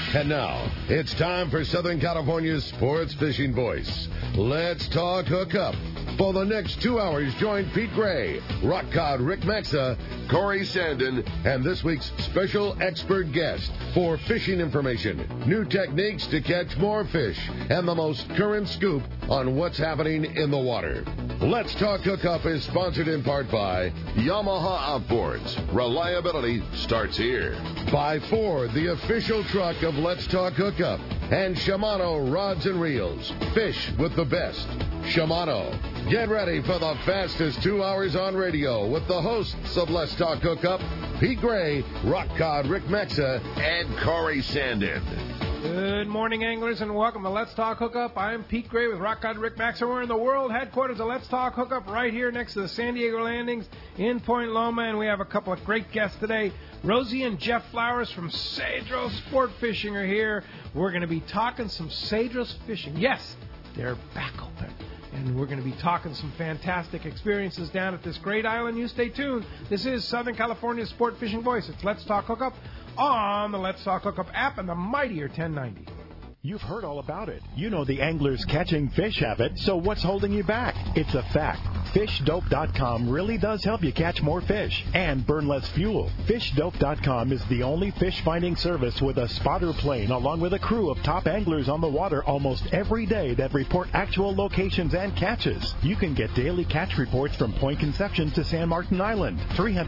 And now, it's time for Southern California's sports fishing voice. Let's talk hookup. For the next 2 hours, join Pete Gray, Rock Cod Rick Maxa, Corey Sandin, and this week's special expert guest for fishing information, new techniques to catch more fish, and the most current scoop on what's happening in the water. Let's Talk Hookup is sponsored in part by Yamaha Outboards. Reliability starts here. By Ford, the official truck of Let's Talk Hookup. And Shimano Rods and Reels. Fish with the best. Shimano. Get ready for the fastest 2 hours on radio with the hosts of Let's Talk Hookup, Pete Gray, Rock Cod Rick Maxa, and Corey Sandin. Good morning, anglers, and welcome to Let's Talk Hookup. I'm Pete Gray with Rock Cod Rick Maxa. We're in the world headquarters of Let's Talk Hookup right here next to the San Diego Landings in Point Loma, and we have a couple of great guests today. Rosie and Jeff Flowers from Cedros Sport Fishing are here. We're going to be talking some Cedros fishing. Yes, they're back open. And we're going to be talking some fantastic experiences down at this great island. You stay tuned. This is Southern California's Sport Fishing Voice. It's Let's Talk Hookup on the Let's Talk Hookup app and the mightier 1090. You've heard all about it. You know the anglers catching fish have it, so what's holding you back? It's a fact. FishDope.com really does help you catch more fish and burn less fuel. FishDope.com is the only fish finding service with a spotter plane along with a crew of top anglers on the water almost every day that report actual locations and catches. You can get daily catch reports from Point Conception to San Martin Island,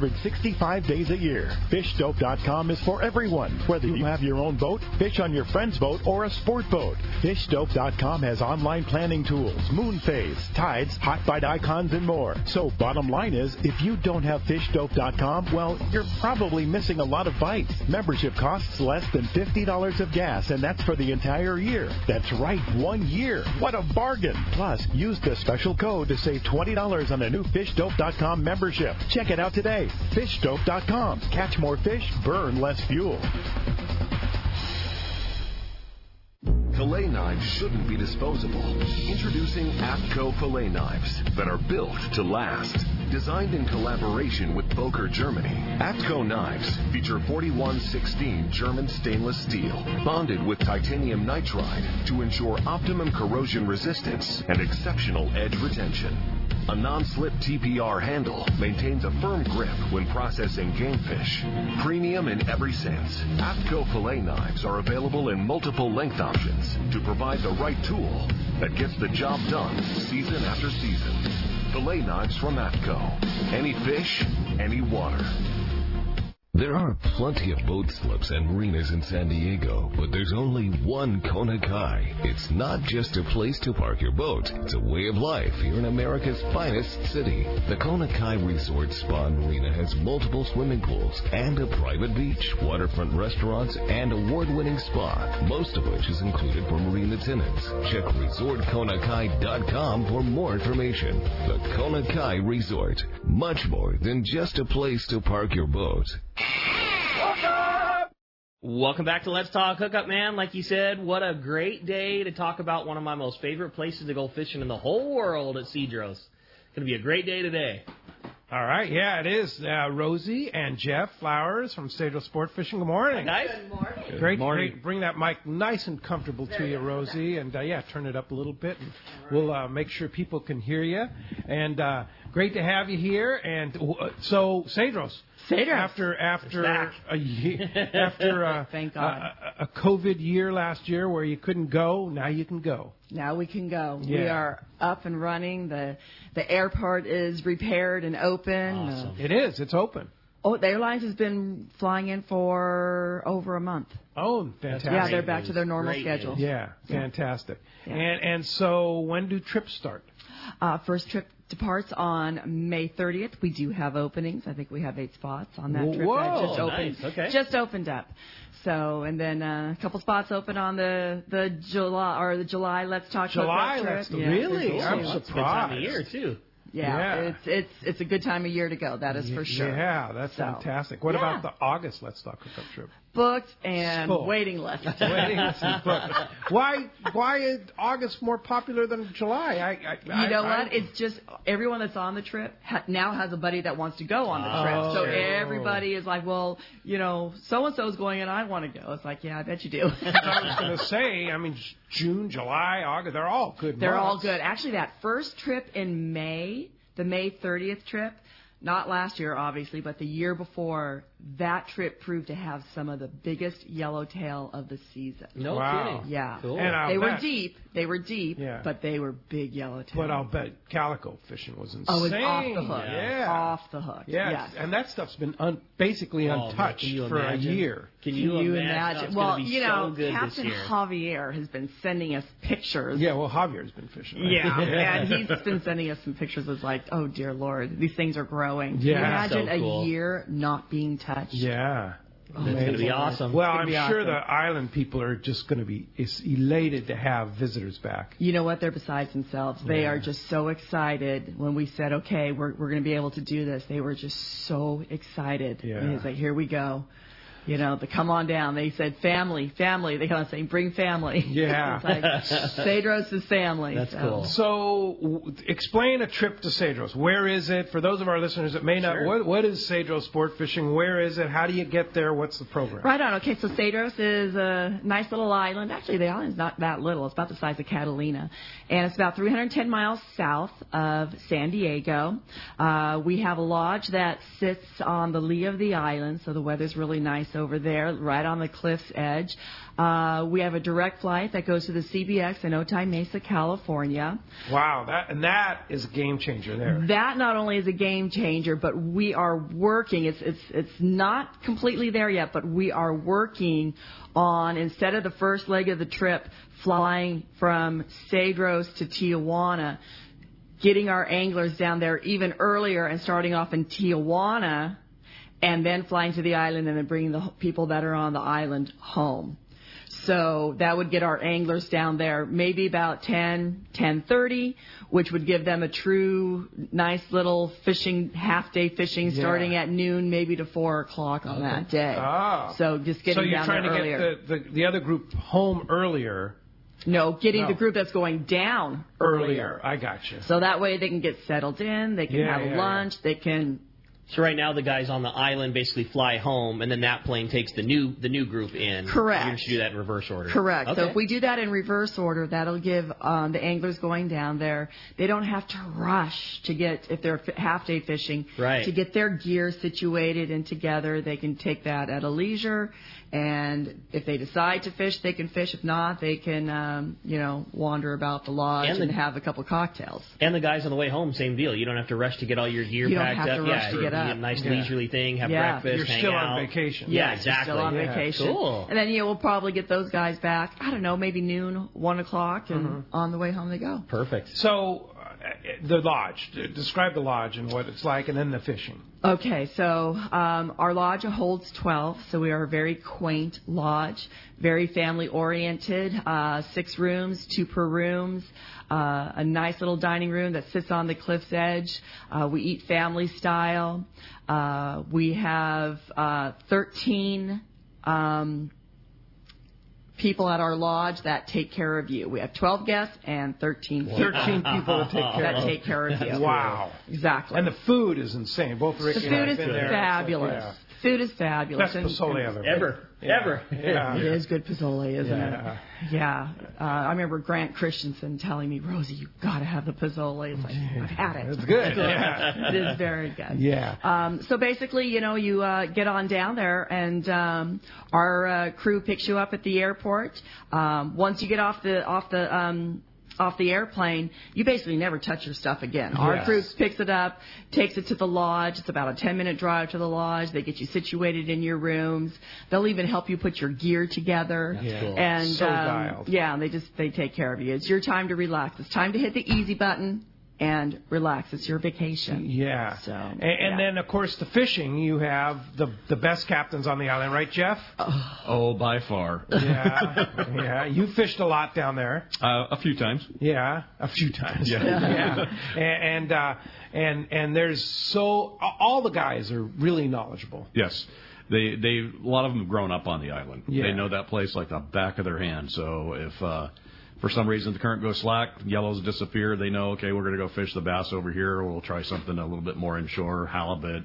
365 days a year. FishDope.com is for everyone, whether you have your own boat, fish on your friend's boat, or a sport boat. FishDope.com has online planning tools, moon phase, tides, hot bite icons, and more. So bottom line is, if you don't have FishDope.com, well, you're probably missing a lot of bites. Membership costs less than $50 of gas, and that's for the entire year. That's right, 1 year. What a bargain. Plus, use the special code to save $20 on a new FishDope.com membership. Check it out today. FishDope.com. Catch more fish, burn less fuel. Fillet knives shouldn't be disposable. Introducing APCO fillet knives that are built to last. Designed in collaboration with Boker, Germany, APCO knives feature 4116 German stainless steel, bonded with titanium nitride to ensure optimum corrosion resistance and exceptional edge retention. A non-slip TPR handle maintains a firm grip when processing game fish. Premium in every sense, APCO fillet knives are available in multiple length options to provide the right tool that gets the job done season after season. Fillet knives from APCO. Any fish, any water. There are plenty of boat slips and marinas in San Diego, but there's only one Kona Kai. It's not just a place to park your boat. It's a way of life here in America's finest city. The Kona Kai Resort Spa and Marina has multiple swimming pools and a private beach, waterfront restaurants, and award-winning spa, most of which is included for marine attendants. Check ResortKonakai.com for more information. The Kona Kai Resort, much more than just a place to park your boat. Welcome back to Let's Talk Hookup, man. Like you said, what a great day to talk about one of my most favorite places to go fishing in the whole world at Cedros. It's going to be a great day today. All right, yeah, it is. Rosie and Jeff Flowers from Cedros Sport Fishing. Good morning. Hi, guys. Good morning. Great, great. Bring that mic nice and comfortable to you, Rosie. And, turn it up a little bit, and we'll make sure people can hear you. And great to have you here. And so, Cedros. After a year, Thank God. a COVID year last year where you couldn't go, now you can go. Now we can go. Yeah. We are up and running. The airport is repaired and open. Awesome. It is. It's open. Oh, the airlines has been flying in for over a month. Oh, fantastic. Yeah, they're back to their normal Great schedule. Yeah, fantastic. Yeah. And so when do trips start? First trip departs on May 30th. We do have openings. I think we have 8 spots on that trip. Whoa, that just opened. Nice. Okay. Just opened up. So, and then a couple spots open on the July Let's Talk July, Hookup trip. really? Cool. I'm It's a good surprised. time of year, too. Yeah, it's a good time of year to go. That is for sure. Yeah, that's fantastic. What about the August Let's Talk Hookup trip? booked and Full. waiting list. Waiting list is booked. Why is August more popular than July? You know what? It's just everyone that's on the trip now has a buddy that wants to go on the trip. So everybody is like, well, so-and-so is going and I want to go. It's like, yeah, I bet you do. I was going to say, June, July, August, they're all good They're months. all good. Actually, that first trip in May, the May 30th trip, not last year, obviously, but the year before, that trip proved to have some of the biggest yellowtail of the season. No Wow. kidding. Yeah. Cool. And They were deep, Yeah. but they were big yellowtail. But I'll bet calico fishing was insane. Oh, it's off the hook. Yeah. Off the hook. Yes. And that stuff's been basically untouched can you for imagine? a year. Can you imagine? It's Well, gonna be so good Captain this year. Javier has been sending us pictures. Yeah, well, Javier's been fishing. Right? Yeah, and he's been sending us some pictures. It's like, oh dear Lord, these things are growing. Can Yeah. you imagine So cool. a year not being touched? Yeah. That's going to be awesome. Well, It's I'm gonna be sure awesome. the island people are just going to be elated to have visitors back. You know what? They're besides themselves. They are just so excited when we said, okay, we're going to be able to do this. They were just so excited. Yeah. And it's like, here we go. The come on down. They said family. They kind of saying, bring family. Yeah. It's like, Cedros is family. That's cool. So, explain a trip to Cedros. Where is it? For those of our listeners that may not, Sure. what is Cedros Sport Fishing? Where is it? How do you get there? What's the program? Right on. Okay, so Cedros is a nice little island. Actually, the island's not that little. It's about the size of Catalina. And it's about 310 miles south of San Diego. We have a lodge that sits on the lee of the island, so the weather's really nice over there, right on the cliff's edge. We have a direct flight that goes to the CBX in Otay Mesa, California. Wow, that is a game changer there. That not only is a game changer, but we are working. It's not completely there yet, but we are working on, instead of the first leg of the trip flying from Cedros to Tijuana, getting our anglers down there even earlier and starting off in Tijuana and then flying to the island and then bringing the people that are on the island home. So that would get our anglers down there maybe about 10:30, which would give them a true nice little fishing, half-day fishing starting at noon, maybe to 4 o'clock on that day. Ah. So just getting So you're down trying there to earlier. get the other group home earlier. No, getting No. the group that's going down earlier. I got you. So that way they can get settled in, they can Yeah, have yeah, lunch, they can... So right now the guys on the island basically fly home, and then that plane takes the new group in. Correct. You're going to do that in reverse order. Correct. Okay. So if we do that in reverse order, that'll give the anglers going down there, they don't have to rush to get, if they're half-day fishing, Right. to get their gear situated and together. They can take that at a leisure, and if they decide to fish, they can fish. If not, they can, wander about the lodge and have a couple cocktails. And the guys on the way home, same deal. You don't have to rush to get all your gear You don't packed have up. to rush to get up. A nice Yeah. leisurely thing, have Yeah. breakfast, You're hang still out. on vacation. Yeah, Yes, exactly. Still on Yeah. vacation. Cool. And then we'll probably get those guys back, I don't know, maybe noon, 1 o'clock, and on the way home they go. Perfect. So, the lodge. Describe the lodge and what it's like, and then the fishing. Okay, so our lodge holds 12, so we are a very quaint lodge, very family-oriented, 6 rooms, 2 per rooms, a nice little dining room that sits on the cliff's edge. We eat family style. We have 13 people at our lodge that take care of you. We have 12 guests and 13 people 13 people to take care that of. take care of you. Wow. Exactly. And the food is insane. Both Rick The and I food have is been there. fabulous. Yeah. Food is fabulous. Best pozole I've Ever. Yeah. It is good pozole, isn't Yeah. it? Yeah. I remember Grant Christensen telling me, Rosie, you've got to have the pozole. It's like, I've had it. It's good. Yeah. It is very good. Yeah. So basically, you get on down there, and our crew picks you up at the airport. Once you get off the airplane, you basically never touch your stuff again. Our Yes. crew picks it up, takes it to the lodge. It's about a 10-minute drive to the lodge. They get you situated in your rooms. They'll even help you put your gear together. That's cool. And So dialed. yeah, they take care of you. It's your time to relax. It's time to hit the easy button and relax. It's your vacation. Yeah. So, and then, of course, the fishing, you have the best captains on the island, right, Jeff? Oh, by far. Yeah. Yeah. You fished a lot down there. A few times. Yeah. A few times. Yeah. Yeah. And there's all the guys are really knowledgeable. Yes. a lot of them have grown up on the island. Yeah. They know that place like the back of their hand. So if for some reason the current goes slack, yellows disappear, they know, okay, we're going to go fish the bass over here. We'll try something a little bit more inshore, halibut,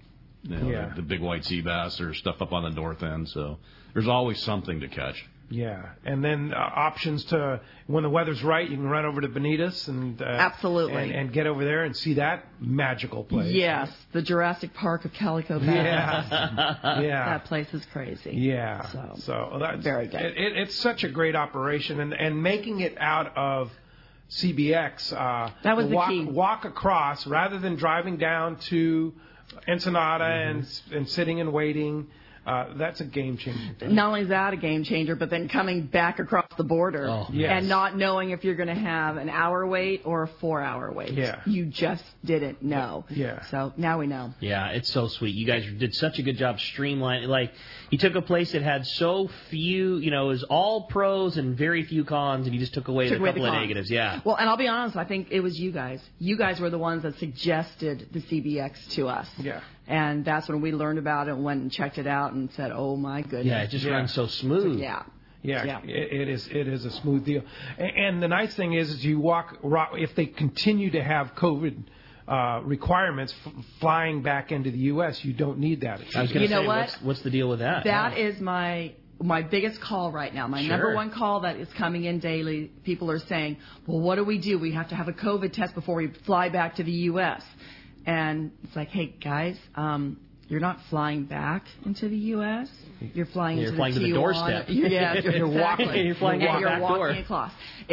the big white sea bass or stuff up on the north end. So there's always something to catch. Yeah, and then options to, when the weather's right, you can run over to Bonitas and absolutely and get over there and see that magical place. Yes, the Jurassic Park of Calico Bay. Yeah, that place is crazy. Yeah, so that's very good. It's such a great operation, and making it out of CBX. That was the key. Walk across rather than driving down to Ensenada and sitting and waiting. That's a game changer. Not only is that a game changer, but then coming back across the border and not knowing if you're going to have an hour wait or a 4-hour wait. Yeah. You just didn't know. Yeah. So now we know. Yeah, it's so sweet. You guys did such a good job streamlining. Like, you took a place that had so few, it was all pros and very few cons, and you just took away the couple of negatives. Yeah. Well, and I'll be honest, I think it was you guys. You guys were the ones that suggested the CBX to us. Yeah. And that's when we learned about it and went and checked it out and said, oh, my goodness. Yeah, it just runs so smooth. Yeah. Yeah, it is a smooth deal. And the nice thing is you walk, if they continue to have COVID requirements flying back into the U.S., you don't need that. I was going to say, what's the deal with that? That is my biggest call right now. My number one call that is coming in daily. People are saying, well, what do? We have to have a COVID test before we fly back to the U.S. And it's like, hey, guys, you're not flying back into the U.S. You're flying to the doorstep. Yeah, you're walking. You're flying and you're back walking door. across.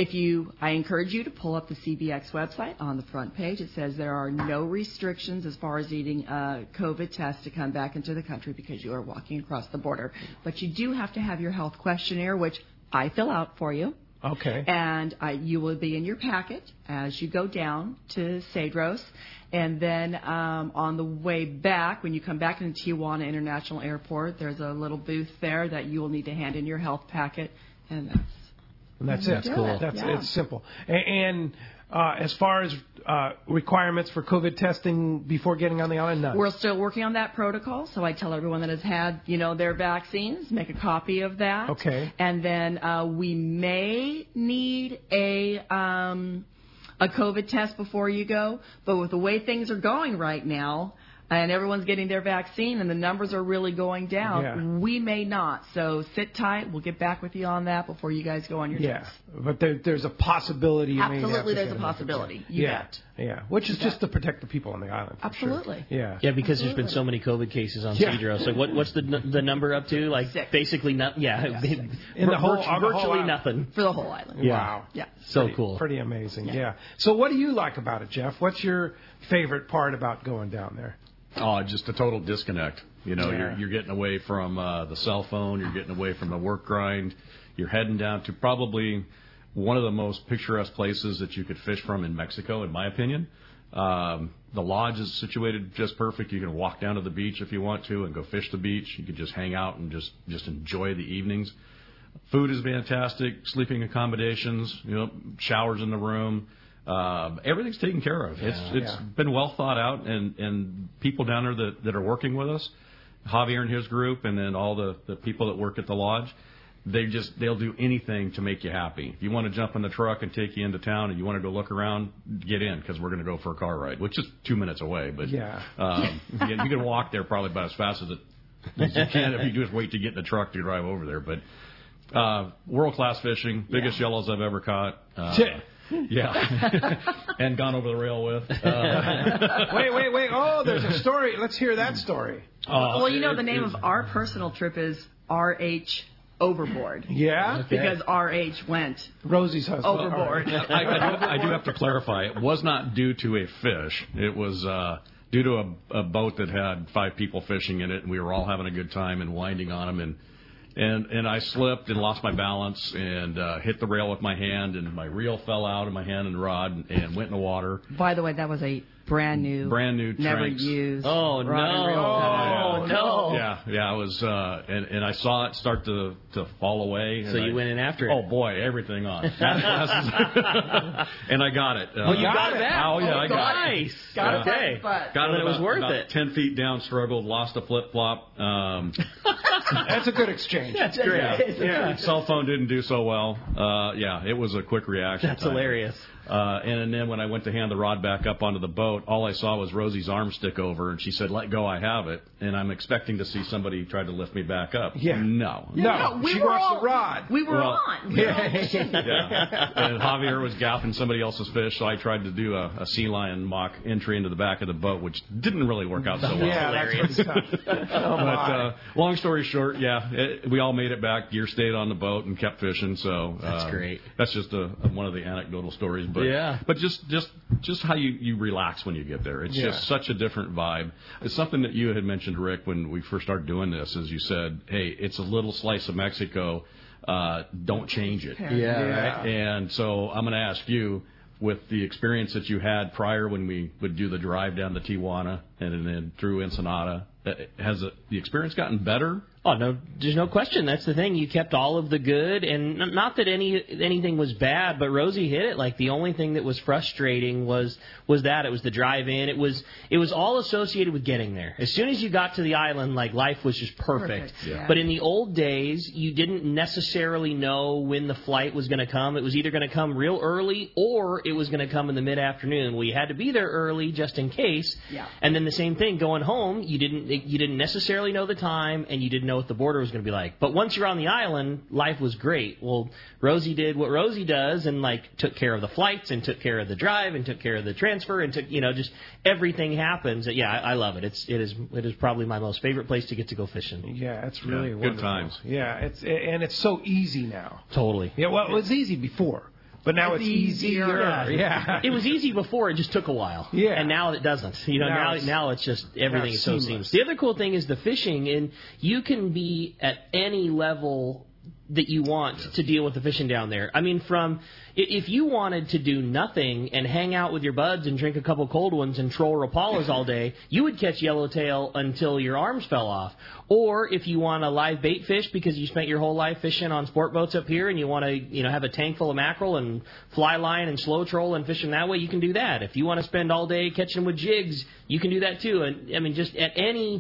I encourage you to pull up the CBX website. On the front page, it says there are no restrictions as far as needing a COVID test to come back into the country because you are walking across the border. But you do have to have your health questionnaire, which I fill out for you. Okay. And you will be in your packet as you go down to Cedros. And then on the way back, when you come back into Tijuana International Airport, there's a little booth there that you will need to hand in your health packet. And that's it. That's cool. It's simple. And as far as requirements for COVID testing before getting on the island, none. We're still working on that protocol, so I tell everyone that has had, their vaccines, make a copy of that. Okay. And then we may need a COVID test before you go, but with the way things are going right now, and everyone's getting their vaccine, and the numbers are really going down, we may not. So sit tight. We'll get back with you on that before you guys go on your test. But there's a possibility. Absolutely, there's a possibility. You bet. Yeah, which is just to protect the people on the island. Absolutely. Sure. Yeah, because there's been so many COVID cases on Cedros. So what's the number up to? Like 6. Basically nothing. In the whole virtually nothing for the whole island. Yeah. Wow. Yeah. So cool. Pretty amazing. Yeah. So what do you like about it, Jeff? What's your favorite part about going down there? Oh, just a total disconnect. You're getting away from the cell phone. You're getting away from the work grind. You're heading down to probably one of the most picturesque places that you could fish from in Mexico, in my opinion. The lodge is situated just perfect. You can walk down to the beach if you want to and go fish the beach. You could just hang out and just enjoy the evenings. Food is fantastic. Sleeping accommodations, showers in the room. Everything's taken care of. It's been well thought out, and people down there that are working with us, Javier and his group, and then all the people that work at the lodge, they'll do anything to make you happy. If you want to jump in the truck and take you into town and you want to go look around, get in, because we're going to go for a car ride, which is 2 minutes away. But you can walk there probably about as fast as you can if you just wait to get in the truck to drive over there. But world-class fishing, biggest yellows I've ever caught. Yeah, and gone over the rail with. Wait. Oh, there's a story. Let's hear that story. Well, the name of our personal trip is RH Overboard. Yeah? Okay. Because RH went Rosie's husband overboard. I do have to clarify. It was not due to a fish. It was due to a boat that had 5 people fishing in it, and we were all having a good time and winding on them. And And I slipped and lost my balance and hit the rail with my hand, and my reel fell out of my hand and rod and went in the water. By the way, that was a brand new never Tranks. Used. Oh no! Oh no! Yeah. I was, and I saw it start to fall away. So you went in after it. Oh boy, everything on. And I got it. Well, you got it back. Oh yeah, I got it. Nice. Got it. Got it. It was worth about it. 10 feet down, struggled, lost a flip flop. That's a good exchange. That's great. Yeah. Cell phone didn't do so well. It was a quick reaction. That's hilarious. And then when I went to hand the rod back up onto the boat, all I saw was Rosie's arm stick over, and she said, "Let go, I have it." And I'm expecting to see somebody try to lift me back up. Yeah. No, she wants the rod. We were on. Yeah. And Javier was gaffing somebody else's fish, so I tried to do a sea lion mock entry into the back of the boat, which didn't really work out so well. Yeah, that's tough. But long story short, we all made it back. Gear stayed on the boat and kept fishing. So that's great. That's just one of the anecdotal stories. But just how you relax when you get there. It's just such a different vibe. It's something that you had mentioned, Rick, when we first started doing this, as you said, hey, it's a little slice of Mexico. Don't change it. Yeah. Right? And so I'm going to ask you, with the experience that you had prior when we would do the drive down to Tijuana and then through Ensenada, has the experience gotten better? Oh, no, there's no question. That's the thing. You kept all of the good, and not that anything was bad, but Rosie hit it. Like, the only thing that was frustrating was that. It was the drive-in. It was all associated with getting there. As soon as you got to the island, like, life was just perfect. Yeah. But in the old days, you didn't necessarily know when the flight was going to come. It was either going to come real early or it was going to come in the mid-afternoon. Well, you had to be there early just in case. Yeah. And then the same thing, going home, you didn't necessarily know the time, and you didn't know what the border was going to be like. But once you're on the island, life was great. Well, Rosie did what Rosie does and, like, took care of the flights and took care of the drive and took care of the transfer and took, just everything happens. Yeah, I love it. It is probably my most favorite place to get to go fishing. Yeah, it's really wonderful. Good times. Yeah, it's so easy now. Totally. Yeah, well, it was easy before. But now it's easier. Yeah. It was easy before. It just took a while. Yeah. And now it doesn't. Now it's just everything is so seamless. The other cool thing is the fishing, and you can be at any level that you want to deal with the fishing down there. I mean, if you wanted to do nothing and hang out with your buds and drink a couple cold ones and troll Rapalas all day, you would catch yellowtail until your arms fell off. Or if you want a live bait fish because you spent your whole life fishing on sport boats up here and you want to, have a tank full of mackerel and fly line and slow troll and fish them that way, you can do that. If you want to spend all day catching with jigs, you can do that too. And I mean, just at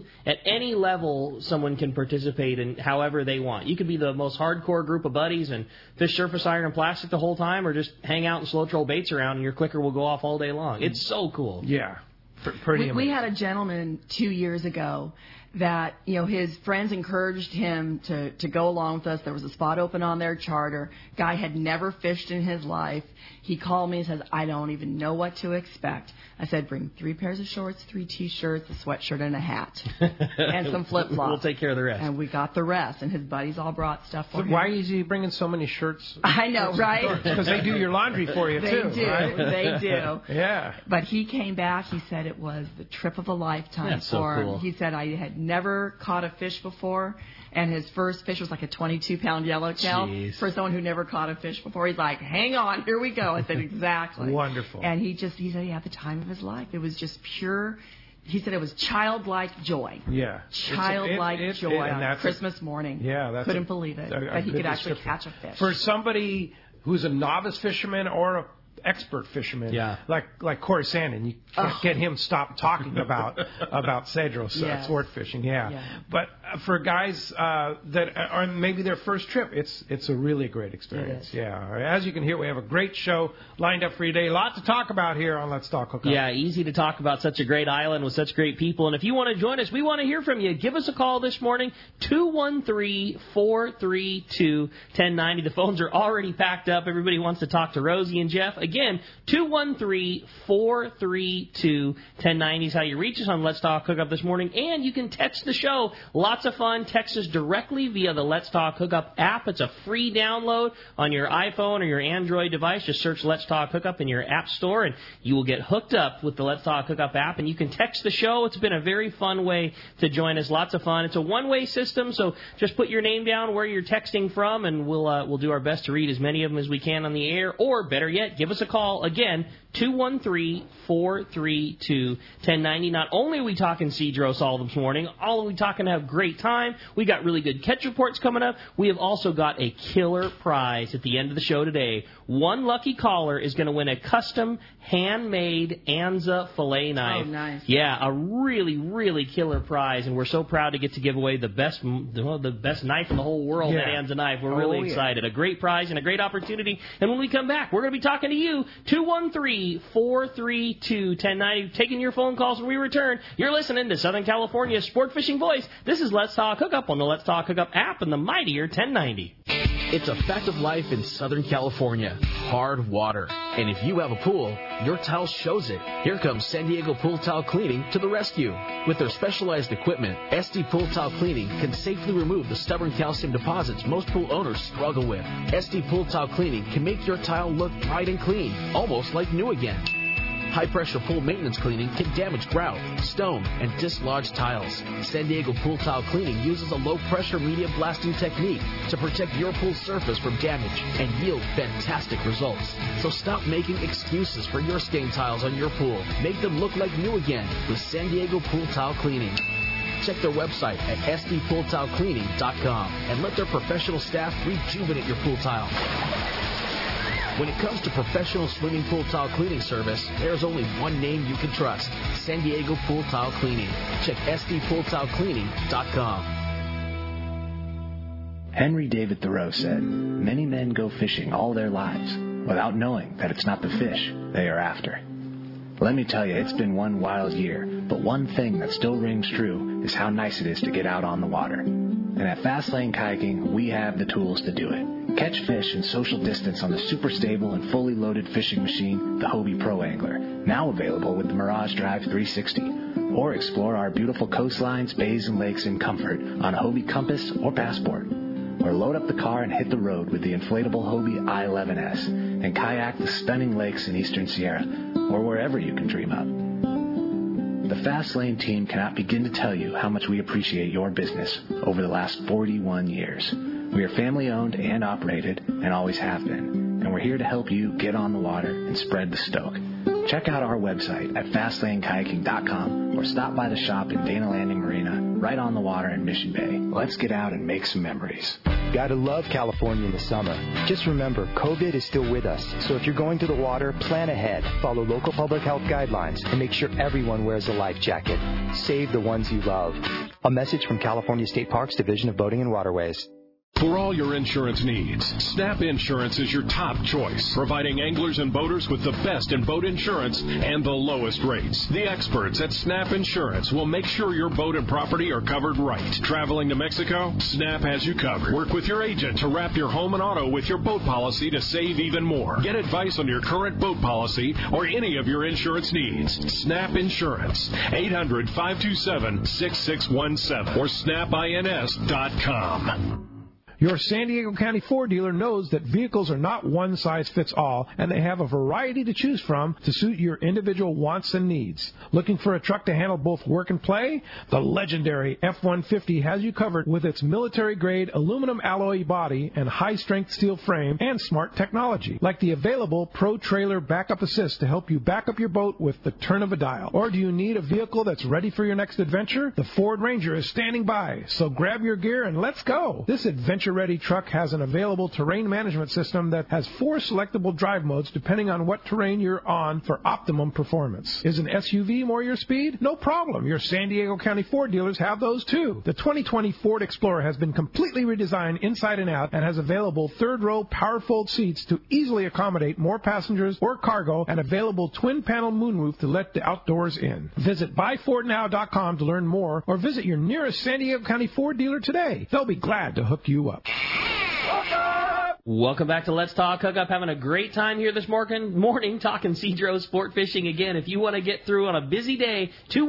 any level, someone can participate in however they want. You could be the most hardcore group of buddies and fish surface iron and plastic the whole time, or just hang out and slow troll baits around, and your clicker will go off all day long. It's so cool. Yeah, pretty amazing. We had a gentleman 2 years ago that, his friends encouraged him to go along with us. There was a spot open on their charter. Guy had never fished in his life. He called me and says, I don't even know what to expect. I said, bring 3 pairs of shorts, 3 T-shirts, a sweatshirt, and a hat, and some flip-flops. We'll take care of the rest. And we got the rest, and his buddies all brought stuff for him. Why is he bringing so many shirts? I know, right? Because they do your laundry for you, too. They do. Right? They do. Yeah. But he came back. He said it was the trip of a lifetime That's for so him. cool. He said, I had never caught a fish before, and his first fish was like a 22-pound yellowtail. Jeez. For someone who never caught a fish before. He's like, hang on, here we go. I said, exactly. Wonderful. And he said he had the time of his life. It was just pure. He said it was childlike joy. Yeah. Childlike joy on Christmas morning. Yeah, couldn't believe it. That he could actually catch a fish. For somebody who's a novice fisherman or a expert fisherman, like Corey Sandin, you can't get him stopped talking about Cedros sport fishing. But for guys that are maybe their first trip, it's a really great experience. As you can hear, we have a great show lined up for you today. A lot to talk about here on Let's Talk Hookup. Yeah, easy to talk about such a great island with such great people. And if you want to join us, we want to hear from you. Give us a call this morning, 213-432-1090. The phones are already packed up. Everybody wants to talk to Rosie and Jeff. Again, 213-432-1090 is how you reach us on Let's Talk Hookup this morning. And you can text the show. Lots Lots of fun. Text us directly via the Let's Talk Hookup app. It's a free download on your iPhone or your Android device. Just search Let's Talk Hookup in your app store, and you will get hooked up with the Let's Talk Hookup app, and you can text the show. It's been a very fun way to join us. Lots of fun. It's a one-way system, so just put your name down where you're texting from, and we'll do our best to read as many of them as we can on the air. Or, better yet, give us a call. Again, 213-432-1090. Not only are we talking Cedros all this morning, all are we talking to have a great time. We got really good catch reports coming up. We have also got a killer prize at the end of the show today. One lucky caller is going to win a custom handmade Anza fillet knife. Oh, nice. Yeah, a really, really killer prize, and we're so proud to get to give away the best knife in the whole world, that Anza knife. We're really excited. A great prize and a great opportunity. And when we come back, we're going to be talking to you, 213-432-1090, taking your phone calls when we return. You're listening to Southern California's Sport Fishing Voice. This is Let's Talk Hookup on the Let's Talk Hookup app and the mightier 1090. It's a fact of life in Southern California. Hard water. And if you have a pool, your tile shows it. Here comes San Diego Pool Tile Cleaning to the rescue. With their specialized equipment, SD Pool Tile Cleaning can safely remove the stubborn calcium deposits most pool owners struggle with. SD Pool Tile Cleaning can make your tile look bright and clean, almost like new again. High-pressure pool maintenance cleaning can damage grout, stone, and dislodged tiles. San Diego Pool Tile Cleaning uses a low-pressure media blasting technique to protect your pool surface from damage and yield fantastic results. So stop making excuses for your stain tiles on your pool. Make them look like new again with San Diego Pool Tile Cleaning. Check their website at sdpooltilecleaning.com and let their professional staff rejuvenate your pool tile. When it comes to professional swimming pool tile cleaning service, there's only one name you can trust: San Diego Pool Tile Cleaning. Check sdpooltilecleaning.com. Henry David Thoreau said, "Many men go fishing all their lives without knowing that it's not the fish they are after." Let me tell you, it's been one wild year, but one thing that still rings true is how nice it is to get out on the water. And at Fastlane Kayaking, we have the tools to do it. Catch fish and social distance on the super stable and fully loaded fishing machine, the Hobie Pro Angler, now available with the Mirage Drive 360. Or explore our beautiful coastlines, bays, and lakes in comfort on a Hobie Compass or Passport. Or load up the car and hit the road with the inflatable Hobie i11S and kayak the stunning lakes in Eastern Sierra or wherever you can dream of. The Fast Lane team cannot begin to tell you how much we appreciate your business over the last 41 years. We are family-owned and operated and always have been, and we're here to help you get on the water and spread the stoke. Check out our website at FastlaneKayaking.com or stop by the shop in Dana Landing Marina, right on the water in Mission Bay. Let's get out and make some memories. Gotta love California in the summer. Just remember, COVID is still with us, so if you're going to the water, plan ahead, follow local public health guidelines, and make sure everyone wears a life jacket. Save the ones you love. A message from California State Parks Division of Boating and Waterways. For all your insurance needs, Snap Insurance is your top choice, providing anglers and boaters with the best in boat insurance and the lowest rates. The experts at Snap Insurance will make sure your boat and property are covered right. Traveling to Mexico? Snap has you covered. Work with your agent to wrap your home and auto with your boat policy to save even more. Get advice on your current boat policy or any of your insurance needs. Snap Insurance, 800-527-6617 or snapins.com. Your San Diego County Ford dealer knows that vehicles are not one size fits all, and they have a variety to choose from to suit your individual wants and needs. Looking for a truck to handle both work and play? The legendary F-150 has you covered with its military-grade aluminum alloy body and high-strength steel frame and smart technology, like the available Pro Trailer Backup Assist to help you back up your boat with the turn of a dial. Or do you need a vehicle that's ready for your next adventure? The Ford Ranger is standing by, so grab your gear and let's go. This adventure-ready truck has an available terrain management system that has 4 selectable drive modes depending on what terrain you're on for optimum performance. Is an SUV more your speed? No problem. Your San Diego County Ford dealers have those too. The 2020 Ford Explorer has been completely redesigned inside and out and has available third-row power-fold seats to easily accommodate more passengers or cargo and available twin-panel moonroof to let the outdoors in. Visit buyfordnow.com to learn more or visit your nearest San Diego County Ford dealer today. They'll be glad to hook you up. Welcome back to Let's Talk Hookup. Having a great time here this morning talking Cedro Sport Fishing. Again, if you want to get through on a busy day,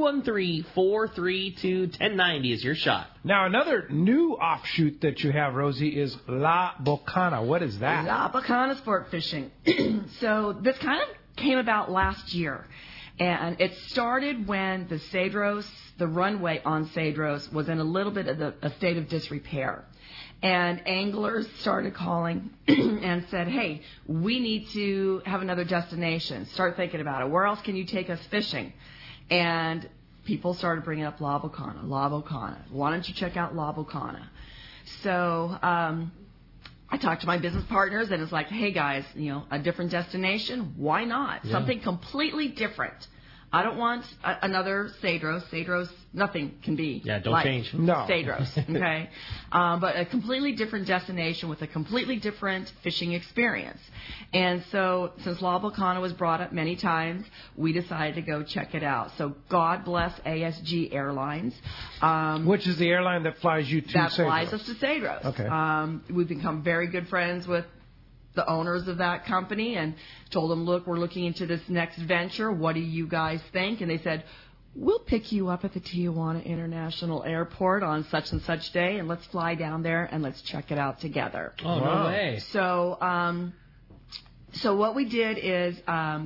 213-432-1090 is your shot. Now, another new offshoot that you have, Rosie, is La Bocana. What is that? La Bocana Sport Fishing. So this kind of came about last year. And it started when the Cedros, the runway on Cedros, was in a little bit of a state of disrepair. And anglers started calling and said, hey, we need to have another destination. Start thinking about it. Where else can you take us fishing? And people started bringing up La Bocana, La Bocana. Why don't you check out La Bocana? So I talked to my business partners, and it's like, hey, guys, a different destination? Why not? Yeah. Something completely different. I don't want another Cedros. Cedros, nothing can be. Yeah, don't change. No. Cedros, okay? But a completely different destination with a completely different fishing experience. And so since La Bocana was brought up many times, we decided to go check it out. So God bless ASG Airlines. Which is the airline that flies you to Cedros? That flies us to Cedros. Okay. We've become very good friends with the owners of that company and told them, look, we're looking into this next venture. What do you guys think? And they said, we'll pick you up at the Tijuana International Airport on such and such day, and let's fly down there and let's check it out together. Oh, wow. No way. So what we did is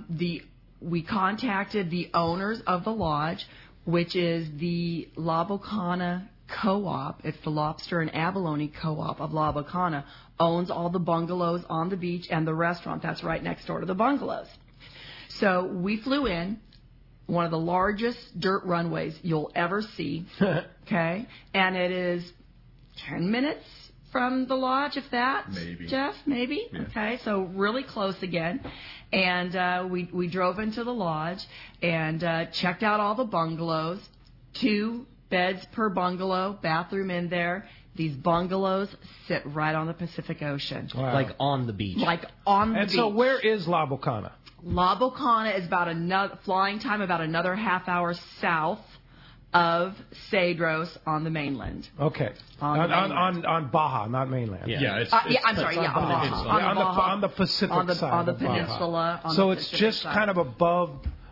we contacted the owners of the lodge, which is the La Bocana Co-op. It's the Lobster and Abalone Co-op of La Bocana. Owns all the bungalows on the beach and the restaurant that's right next door to the bungalows. So we flew in, one of the largest dirt runways you'll ever see, okay? And it is 10 minutes from the lodge, if that. Maybe. Jeff, maybe? Yeah. Okay, so really close again. And we drove into the lodge and checked out all the bungalows, 2 beds per bungalow, bathroom in there. These bungalows sit right on the Pacific Ocean. Wow. Like on the beach. Like on the beach. And so where is La Bocana? La Bocana is about flying time about another half hour south of Cedros on the mainland. Okay. On Baja, not mainland. Yeah, I'm sorry. On Baja. On the Pacific side. On the peninsula. On so the it's Pacific just side. kind of above.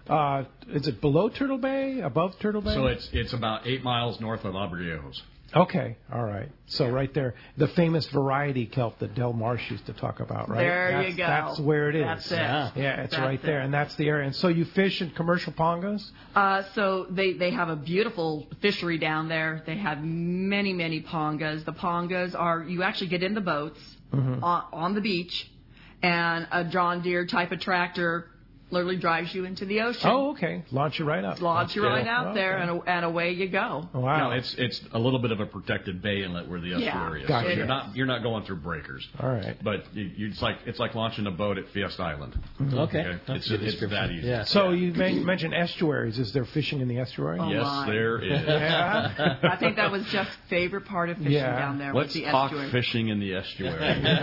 Is it below Turtle Bay? Above Turtle Bay? So it's about 8 miles north of Abreujos. Okay, all right. So right there, the famous variety kelp that Del Marsh used to talk about, right? There you go. That's where it is. That's it. Yeah, it's right there, and that's the area. And so you fish in commercial pongas? So they have a beautiful fishery down there. They have many, many pongas. The pongas are, you actually get in the boats on the beach, and a John Deere type of tractor literally drives you into the ocean. Oh, okay. Launch you right up. Launch you right out there, and away you go. Wow. No, it's a little bit of a protected bay inlet where the estuary is. Gotcha. So you're not going through breakers. All right. But it's like launching a boat at Fiesta Island. Okay. It's that easy. Yeah. So you mentioned estuaries. Is there fishing in the estuary? Oh, yes, my. there is. Yeah. I think that was Jeff's favorite part of fishing down there. Let's was the talk estuary. fishing in the estuary.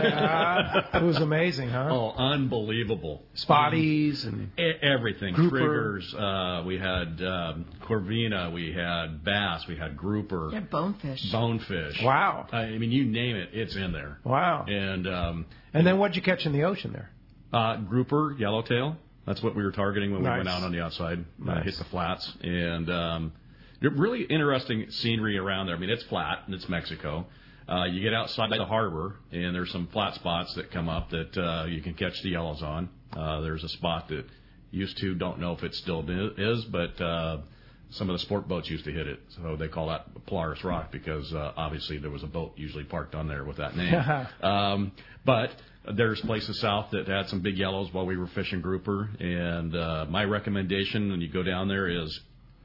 It was amazing, huh? Oh, unbelievable. Spotties and everything. Grouper. Triggers. We had corvina. We had bass. We had grouper. Yeah, bonefish. Bonefish. Wow. I mean, you name it, it's in there. Wow. And then what'd you catch in the ocean there? Grouper, yellowtail. That's what we were targeting when we Nice. went out on the outside, Nice. hit the flats. And really interesting scenery around there. I mean, it's flat, and it's Mexico. You get outside the harbor, and there's some flat spots that come up that you can catch the yellows on. There's a spot that don't know if it still is, but some of the sport boats used to hit it. So they call that Polaris Rock because obviously there was a boat usually parked on there with that name. But there's places south that had some big yellows while we were fishing grouper. And my recommendation when you go down there is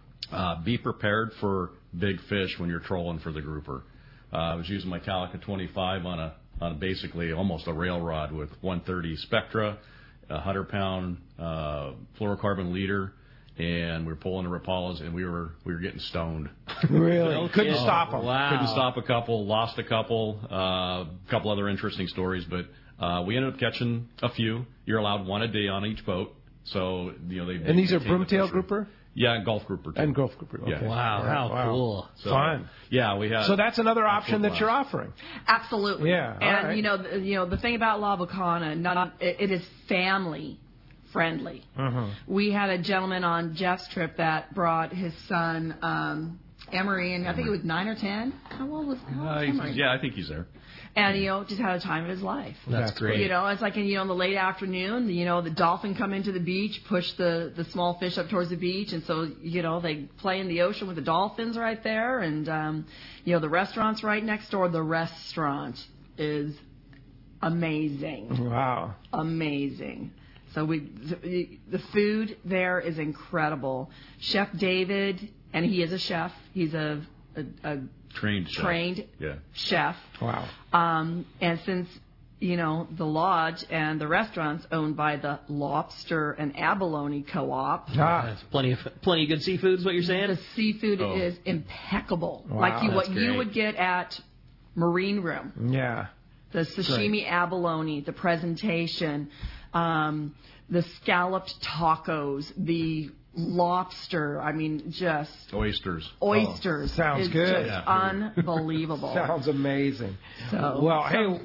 be prepared for big fish when you're trolling for the grouper. I was using my Calica 25 on basically almost a rail rod with 130 Spectra, 100-pound fluorocarbon leader, and we were pulling the Rapalas, and we were getting stoned. Really? Couldn't stop them. Wow. Couldn't stop a couple, lost a couple, couple other interesting stories, but we ended up catching a few. You're allowed one a day on each boat. So, they And these are maintain the broomtail fishery. grouper? Yeah, and Gulf Grouper too. And Gulf Grouper. Okay. Yeah. Wow, how cool. So, fun. Yeah, we had. So that's another option that you're offering. Absolutely. Yeah. And right. The thing about La Volcana, it is family friendly. Mm-hmm. We had a gentleman on Jeff's trip that brought his son Emery, and I think it was 9 or 10. How old was Emery? Yeah, I think he's there. And, just had a time of his life. That's great. It's like, in the late afternoon, the dolphin come into the beach, push the small fish up towards the beach. And so, they play in the ocean with the dolphins right there. And, the restaurant's right next door. The restaurant is amazing. Wow. Amazing. So the food there is incredible. Chef David, and he is a chef. He's a trained chef. Wow. And since, the lodge and the restaurant's owned by the Lobster and Abalone Co-op. That's plenty of good seafood is what you're saying? The seafood is impeccable. Wow. Like what you would get at Marine Room. Yeah. The sashimi abalone, the presentation, the scalloped tacos, the lobster. I mean, just oysters. Oysters. Sounds good. Just unbelievable. Sounds amazing. So,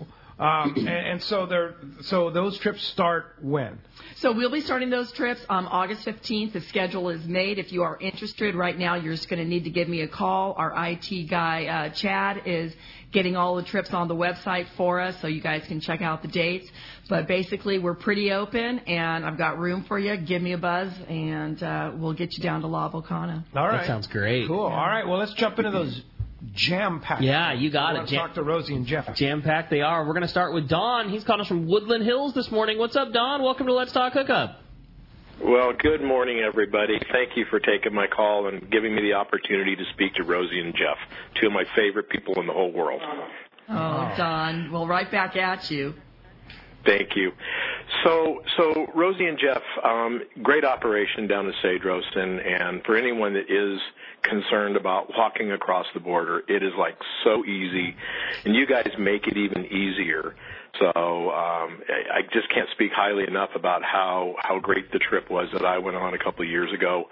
so those trips start when? So we'll be starting those trips on August 15th. The schedule is made. If you are interested right now, you're just going to need to give me a call. Our IT guy, Chad, is getting all the trips on the website for us so you guys can check out the dates. But basically, we're pretty open, and I've got room for you. Give me a buzz, and we'll get you down to La Volcana. All right. That sounds great. Cool. Yeah. All right. Well, let's jump into those jam-packed. Yeah, you got it. Talk to Rosie and Jeff. Jam-packed they are. We're going to start with Don. He's calling us from Woodland Hills this morning. What's up, Don? Welcome to Let's Talk Hookup. Well, good morning, everybody. Thank you for taking my call and giving me the opportunity to speak to Rosie and Jeff, two of my favorite people in the whole world. Oh, Don. Well, right back at you. Thank you. So Rosie and Jeff, great operation down in Cedros, and for anyone that is concerned about walking across the border, it is like so easy, and you guys make it even easier. So I just can't speak highly enough about how great the trip was that I went on a couple of years ago.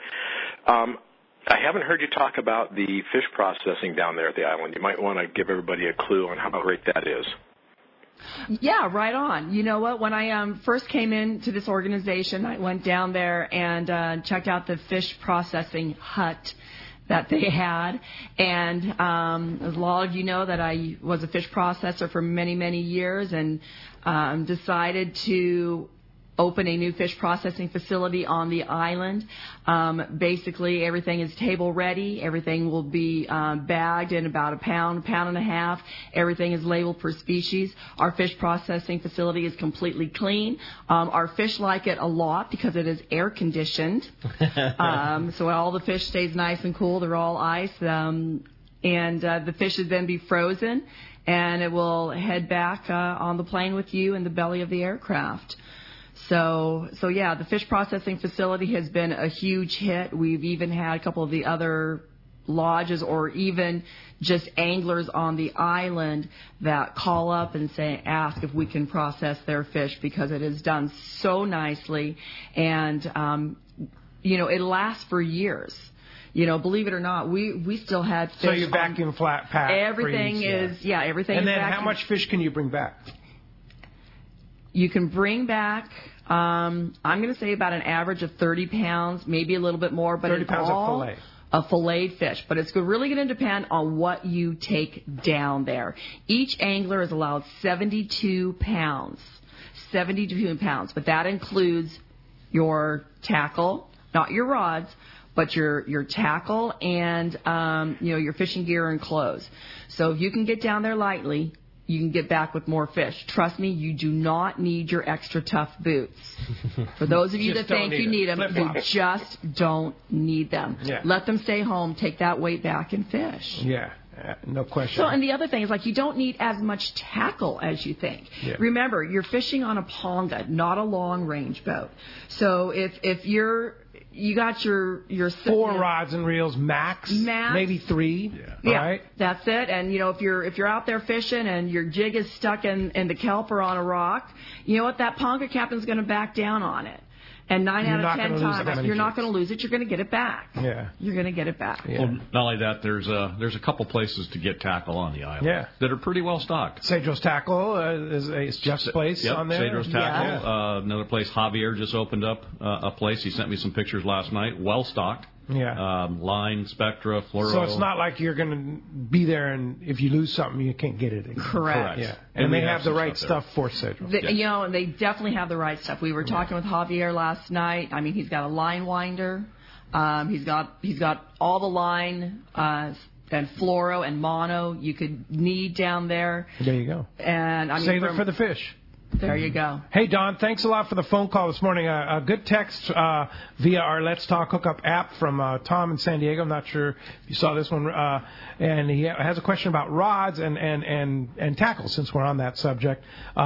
I haven't heard you talk about the fish processing down there at the island. You might want to give everybody a clue on how great that is. Yeah, right on. You know what? When I first came into this organization, I went down there and checked out the fish processing hut that they had. And as a lot of you know that I was a fish processor for many, many years and decided to open a new fish processing facility on the island. Basically, everything is table ready. Everything will be bagged in about a pound and a half. Everything is labeled per species. Our fish processing facility is completely clean. Our fish like it a lot because it is air conditioned. So all the fish stays nice and cool. They're all ice. And the fish should then be frozen, and it will head back on the plane with you in the belly of the aircraft. So yeah, the fish processing facility has been a huge hit. We've even had a couple of the other lodges or even just anglers on the island that call up and ask if we can process their fish because it is done so nicely. And, it lasts for years. Believe it or not, we still had fish. So you vacuum flat pack. Everything is, everything and is then vacuum. how much fish can you bring back? You can bring back, I'm going to say about an average of 30 pounds, maybe a little bit more. But 30 pounds of fillet. A filleted fish. But it's really going to depend on what you take down there. Each angler is allowed 72 pounds. 72 pounds. But that includes your tackle, not your rods, but your tackle and, your fishing gear and clothes. So if you can get down there lightly, you can get back with more fish. Trust me, you do not need your extra tough boots. For those of you that think you need them, you just don't need them. Yeah. Let them stay home, take that weight back, and fish. Yeah, no question. So, and the other thing is, you don't need as much tackle as you think. Yeah. Remember, you're fishing on a ponga, not a long-range boat. So if you got your 4 rods and reels max, maybe 3. Yeah, right? That's it. And if you're out there fishing and your jig is stuck in the kelp or on a rock, you know what? That ponga captain's going to back down on it. And 9 out of 10 times, you're not going to lose it. You're going to get it back. Yeah. You're going to get it back. Yeah. Well, not only that, there's a couple places to get tackle on the island that are pretty well stocked. Cedros Tackle is Jeff's place on there. Cedros Tackle. Yeah. Another place, Javier just opened up a place. He sent me some pictures last night. Well stocked. Yeah. Line, Spectra, Fluoro. So it's not like you're going to be there and if you lose something, you can't get it again. Correct. Yeah. And they have the right stuff for Cedros. You know, they definitely have the right stuff. We were talking with Javier last night. I mean, he's got a line winder. He's got all the line and fluoro and mono you could need down there. There you go. And I mean, save it for the fish. There you go. Hey, Don, thanks a lot for the phone call this morning. A good text via our Let's Talk Hookup app from Tom in San Diego. I'm not sure if you saw this one. And he has a question about rods and tackles, since we're on that subject.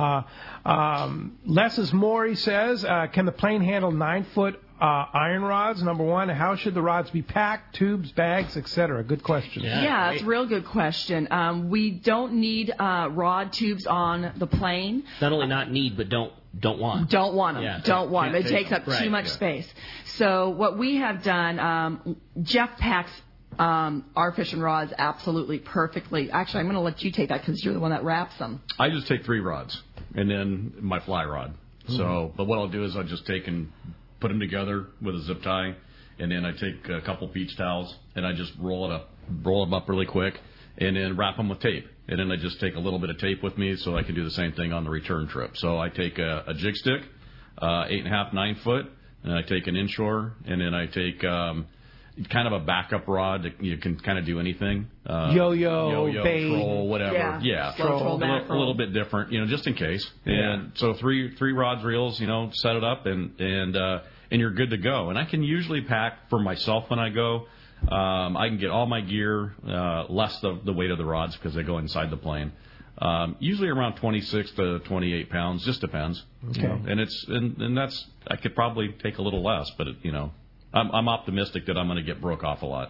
Less is more, he says. Can the plane handle 9-foot iron rods? Number one, how should the rods be packed, tubes, bags, etc.? Good question. Yeah, it's a real good question. We don't need rod tubes on the plane. Not only not need, but don't want. Don't want them. Yeah. Don't want them. It takes up too much space. So what we have done, Jeff packs our fishing rods absolutely perfectly. Actually, I'm going to let you take that because you're the one that wraps them. I just take 3 rods and then my fly rod. So, but what I'll do is I'll just take and put them together with a zip tie, and then I take a couple beach towels and I just roll them up really quick, and then wrap them with tape. And then I just take a little bit of tape with me so I can do the same thing on the return trip. So I take a jig stick, 8.5, 9 foot, and I take an inshore, and then I take kind of a backup rod that you can kind of do anything. Yo-yo, bait, troll, whatever. Yeah. Troll, a little bit different, just in case. And so three rods, reels, set it up, and you're good to go. And I can usually pack for myself when I go. I can get all my gear, less the weight of the rods because they go inside the plane. Usually around 26 to 28 pounds, just depends. Okay. And that's, I could probably take a little less, but I'm optimistic that I'm going to get broke off a lot.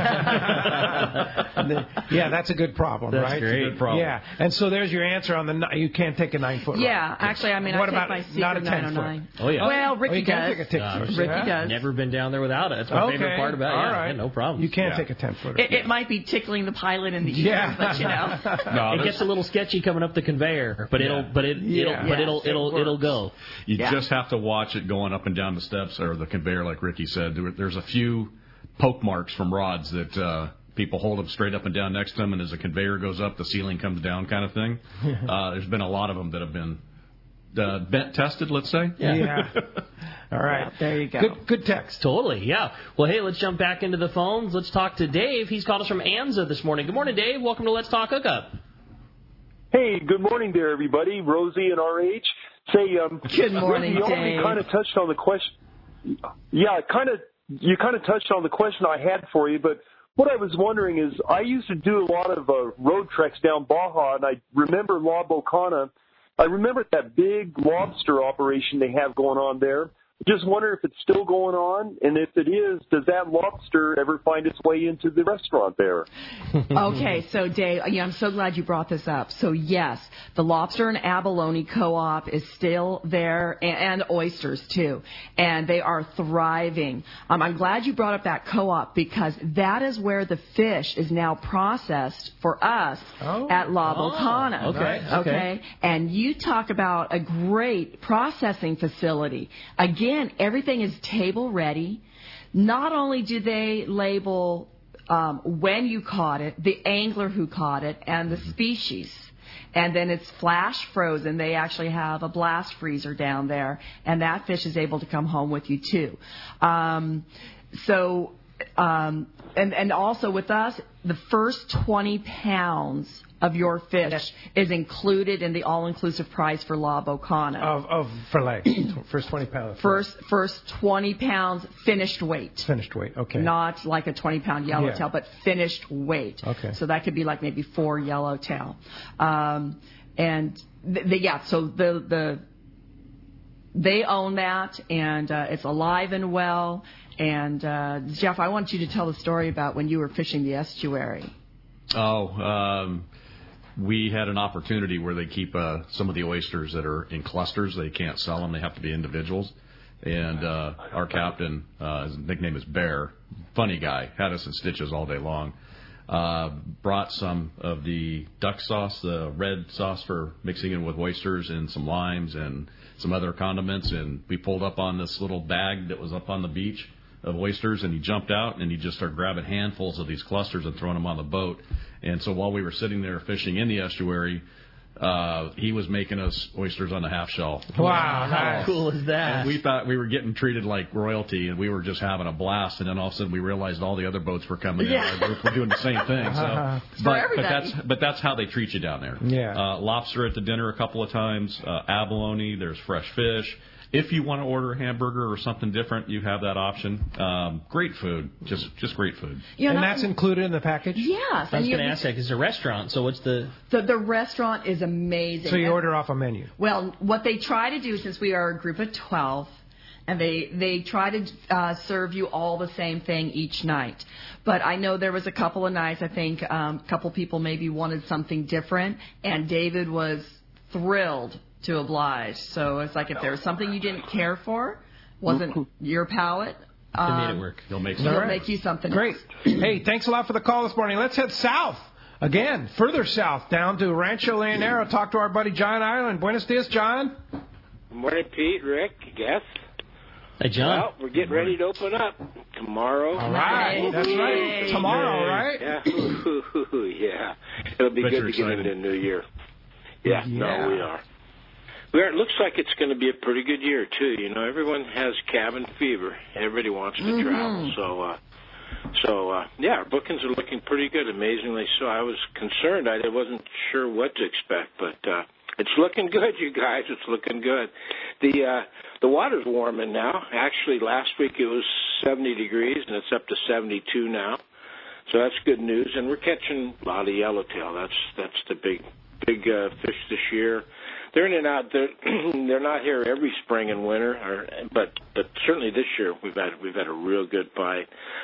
Yeah, that's a good problem, that's right? Great. That's a good problem. Yeah, and so there's your answer on you can't take a 9-foot rod. Yeah, actually, I mean, what I about take my not a Secret 10-foot? 909. Oh, yeah. Well, Ricky does. Ricky does. Never been down there without it. That's my favorite part about it. All Yeah, right. yeah, no problem. You can't take a 10-footer. It might be tickling the pilot in the ears, but It gets a little sketchy coming up the conveyor, but it'll go. You just have to watch it going up and down the steps or the conveyor, like Ricky said. There's a few poke marks from rods that people hold them straight up and down next to them, and as the conveyor goes up, the ceiling comes down, kind of thing. There's been a lot of them that have been bent tested, let's say. Yeah. All right. Yeah, there you go. Good text. Totally, yeah. Well, hey, let's jump back into the phones. Let's talk to Dave. He's called us from Anza this morning. Good morning, Dave. Welcome to Let's Talk Hookup. Hey, good morning there, everybody. Rosie and RH. Say, good morning, you Dave. kind of touched on the question. Yeah, you kind of touched on the question I had for you, but what I was wondering is I used to do a lot of road treks down Baja, and I remember La Bocana. I remember that big lobster operation they have going on there. Just wonder if it's still going on, and if it is, does that lobster ever find its way into the restaurant there? Okay, so Dave, I'm so glad you brought this up. So yes, the Lobster and Abalone Co-op is still there, and oysters too, and they are thriving. I'm glad you brought up that co-op because that is where the fish is now processed for us at La Bocana. Okay. And you talk about a great processing facility. Again, everything is table ready. Not only do they label when you caught it, the angler who caught it, and the species. And then it's flash frozen. They actually have a blast freezer down there, and that fish is able to come home with you too. And also with us, the first 20 pounds of your fish is included in the all-inclusive price for La Bocana. Of fillet. First 20 pounds. First 20 pounds finished weight. Finished weight, okay. Not like a 20-pound yellowtail, but finished weight. Okay. So that could be like maybe 4 yellowtail. They own that, and it's alive and well. And, Jeff, I want you to tell the story about when you were fishing the estuary. We had an opportunity where they keep some of the oysters that are in clusters. They can't sell them. They have to be individuals. And our captain, his nickname is Bear, funny guy, had us in stitches all day long. Brought some of the duck sauce, the red sauce for mixing it with oysters, and some limes and some other condiments. And we pulled up on this little bag that was up on the beach of oysters, and he jumped out and he just started grabbing handfuls of these clusters and throwing them on the boat. And so while we were sitting there fishing in the estuary, he was making us oysters on the half shell. Wow, how cool is that? And we thought we were getting treated like royalty, and we were just having a blast. And then all of a sudden, we realized all the other boats were coming in. Our group were doing the same thing. So, but that's how they treat you down there. Yeah. Lobster at the dinner a couple of times. Abalone. There's fresh fish. If you want to order a hamburger or something different, you have that option. Great food, just great food. And that's included in the package? Yes. I was going to ask that, because it's a restaurant, so what's the... The restaurant is amazing. So you order off a menu? Well, what they try to do, since we are a group of 12, and they try to serve you all the same thing each night. But I know there was a couple of nights, I think a couple people maybe wanted something different, and David was thrilled to oblige. So it's like if there was something you didn't care for, wasn't your palate, they made it work. He'll make you something Great. Hey, thanks a lot for the call this morning. Let's head south. Again, further south, down to Rancho Leonero. Talk to our buddy John Island. Buenos dias, John. Good morning, Pete, Rick, Guess. Hey, John. Well, we're getting ready to open up tomorrow. All right. That's right. Tomorrow, right? Yeah. Yeah. It'll be good to get into the new year. Yeah. No, we are. It looks like it's going to be a pretty good year, too. You know, everyone has cabin fever. Everybody wants to travel. So, our bookings are looking pretty good, amazingly so. I was concerned. I wasn't sure what to expect, but it's looking good, you guys. It's looking good. The water's warming now. Actually, last week it was 70 degrees, and it's up to 72 now. So that's good news. And we're catching a lot of yellowtail. That's the big fish this year. They're in and out. They're not here every spring and winter, but certainly this year we've had a real good bite.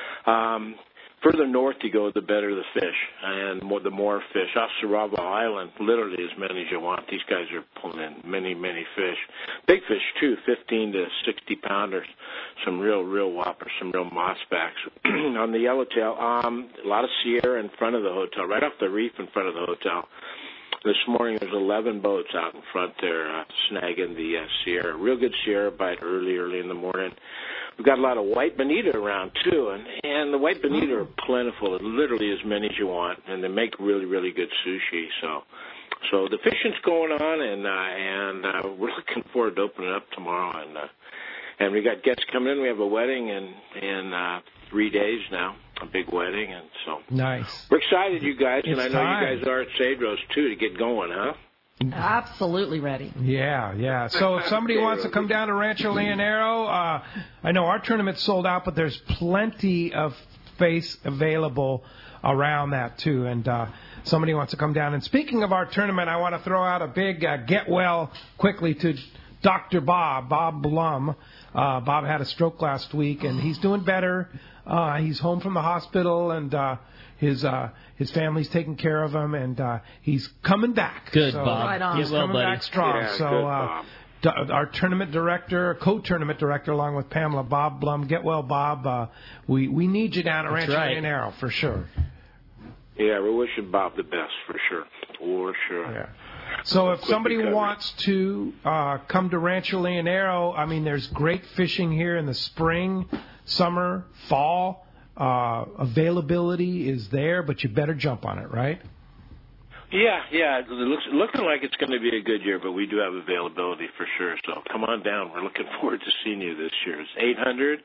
Further north you go, the better the fish, and the more fish. Off Sarava Island, literally as many as you want. These guys are pulling in many, many fish. Big fish too, 15 to 60 pounders. Some real whoppers, some real mossbacks. On the yellowtail, a lot of Sierra in front of the hotel, right off the reef in front of the hotel. This morning there's 11 boats out in front there snagging the Sierra. Real good Sierra bite early in the morning. We've got a lot of white bonita around, too, and the white bonita are plentiful, literally as many as you want, and they make really, really good sushi. So the fishing's going on, and we're looking forward to opening up tomorrow. And we got guests coming in. We have a wedding in 3 days now, a big wedding, and so nice. We're excited, you guys, and I know you guys are at Cedros, too, to get going, huh? Absolutely ready. Yeah. So if somebody wants to come down to Rancho Leonero, I know our tournament's sold out, but there's plenty of space available around that, too. And somebody wants to come down. And speaking of our tournament, I want to throw out a big get well quickly to Dr. Bob Blum. Bob had a stroke last week, and he's doing better. He's home from the hospital, and his family's taking care of him, and he's coming back. Good, so Bob. Right on. He's coming back strong. Yeah, so our tournament director, co-tournament director, along with Pamela, Bob Blum. Get well, Bob. We need you down at Rancho Leonero for sure. Yeah, we're wishing Bob the best for sure. For sure. Yeah. So if somebody wants to come to Rancho Leonero, I mean, there's great fishing here in the spring, summer, fall. Availability is there, but you better jump on it, right? Yeah. It looks looking like it's going to be a good year, but we do have availability for sure. So come on down. We're looking forward to seeing you this year. It's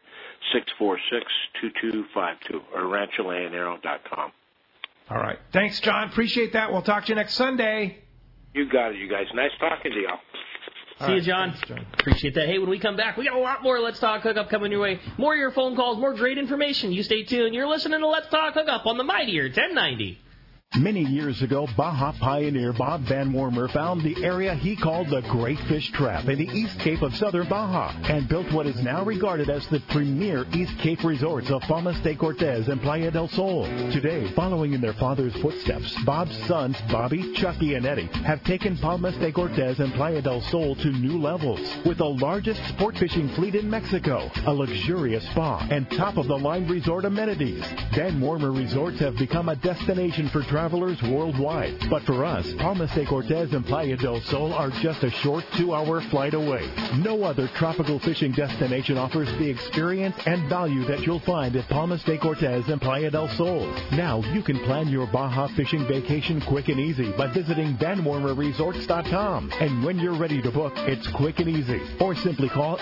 800-646-2252 or rancholeonero.com. All right. Thanks, John. Appreciate that. We'll talk to you next Sunday. You got it, you guys. Nice talking to y'all. See you, John. Thanks, John. Appreciate that. Hey, when we come back, we got a lot more Let's Talk Hookup coming your way. More of your phone calls, more great information. You stay tuned. You're listening to Let's Talk Hookup on the Mightier 1090. Many years ago, Baja pioneer Bob Van Wormer found the area he called the Great Fish Trap in the East Cape of southern Baja and built what is now regarded as the premier East Cape resorts of Palmas de Cortez and Playa del Sol. Today, following in their father's footsteps, Bob's sons, Bobby, Chucky, and Eddie, have taken Palmas de Cortez and Playa del Sol to new levels with the largest sport fishing fleet in Mexico, a luxurious spa, and top-of-the-line resort amenities. Van Wormer Resorts have become a destination for travelers worldwide. But for us, Palmas de Cortez and Playa del Sol are just a short 2-hour flight away. No other tropical fishing destination offers the experience and value that you'll find at Palmas de Cortez and Playa del Sol. Now you can plan your Baja fishing vacation quick and easy by visiting VanWormerResorts.com. And when you're ready to book, it's quick and easy. Or simply call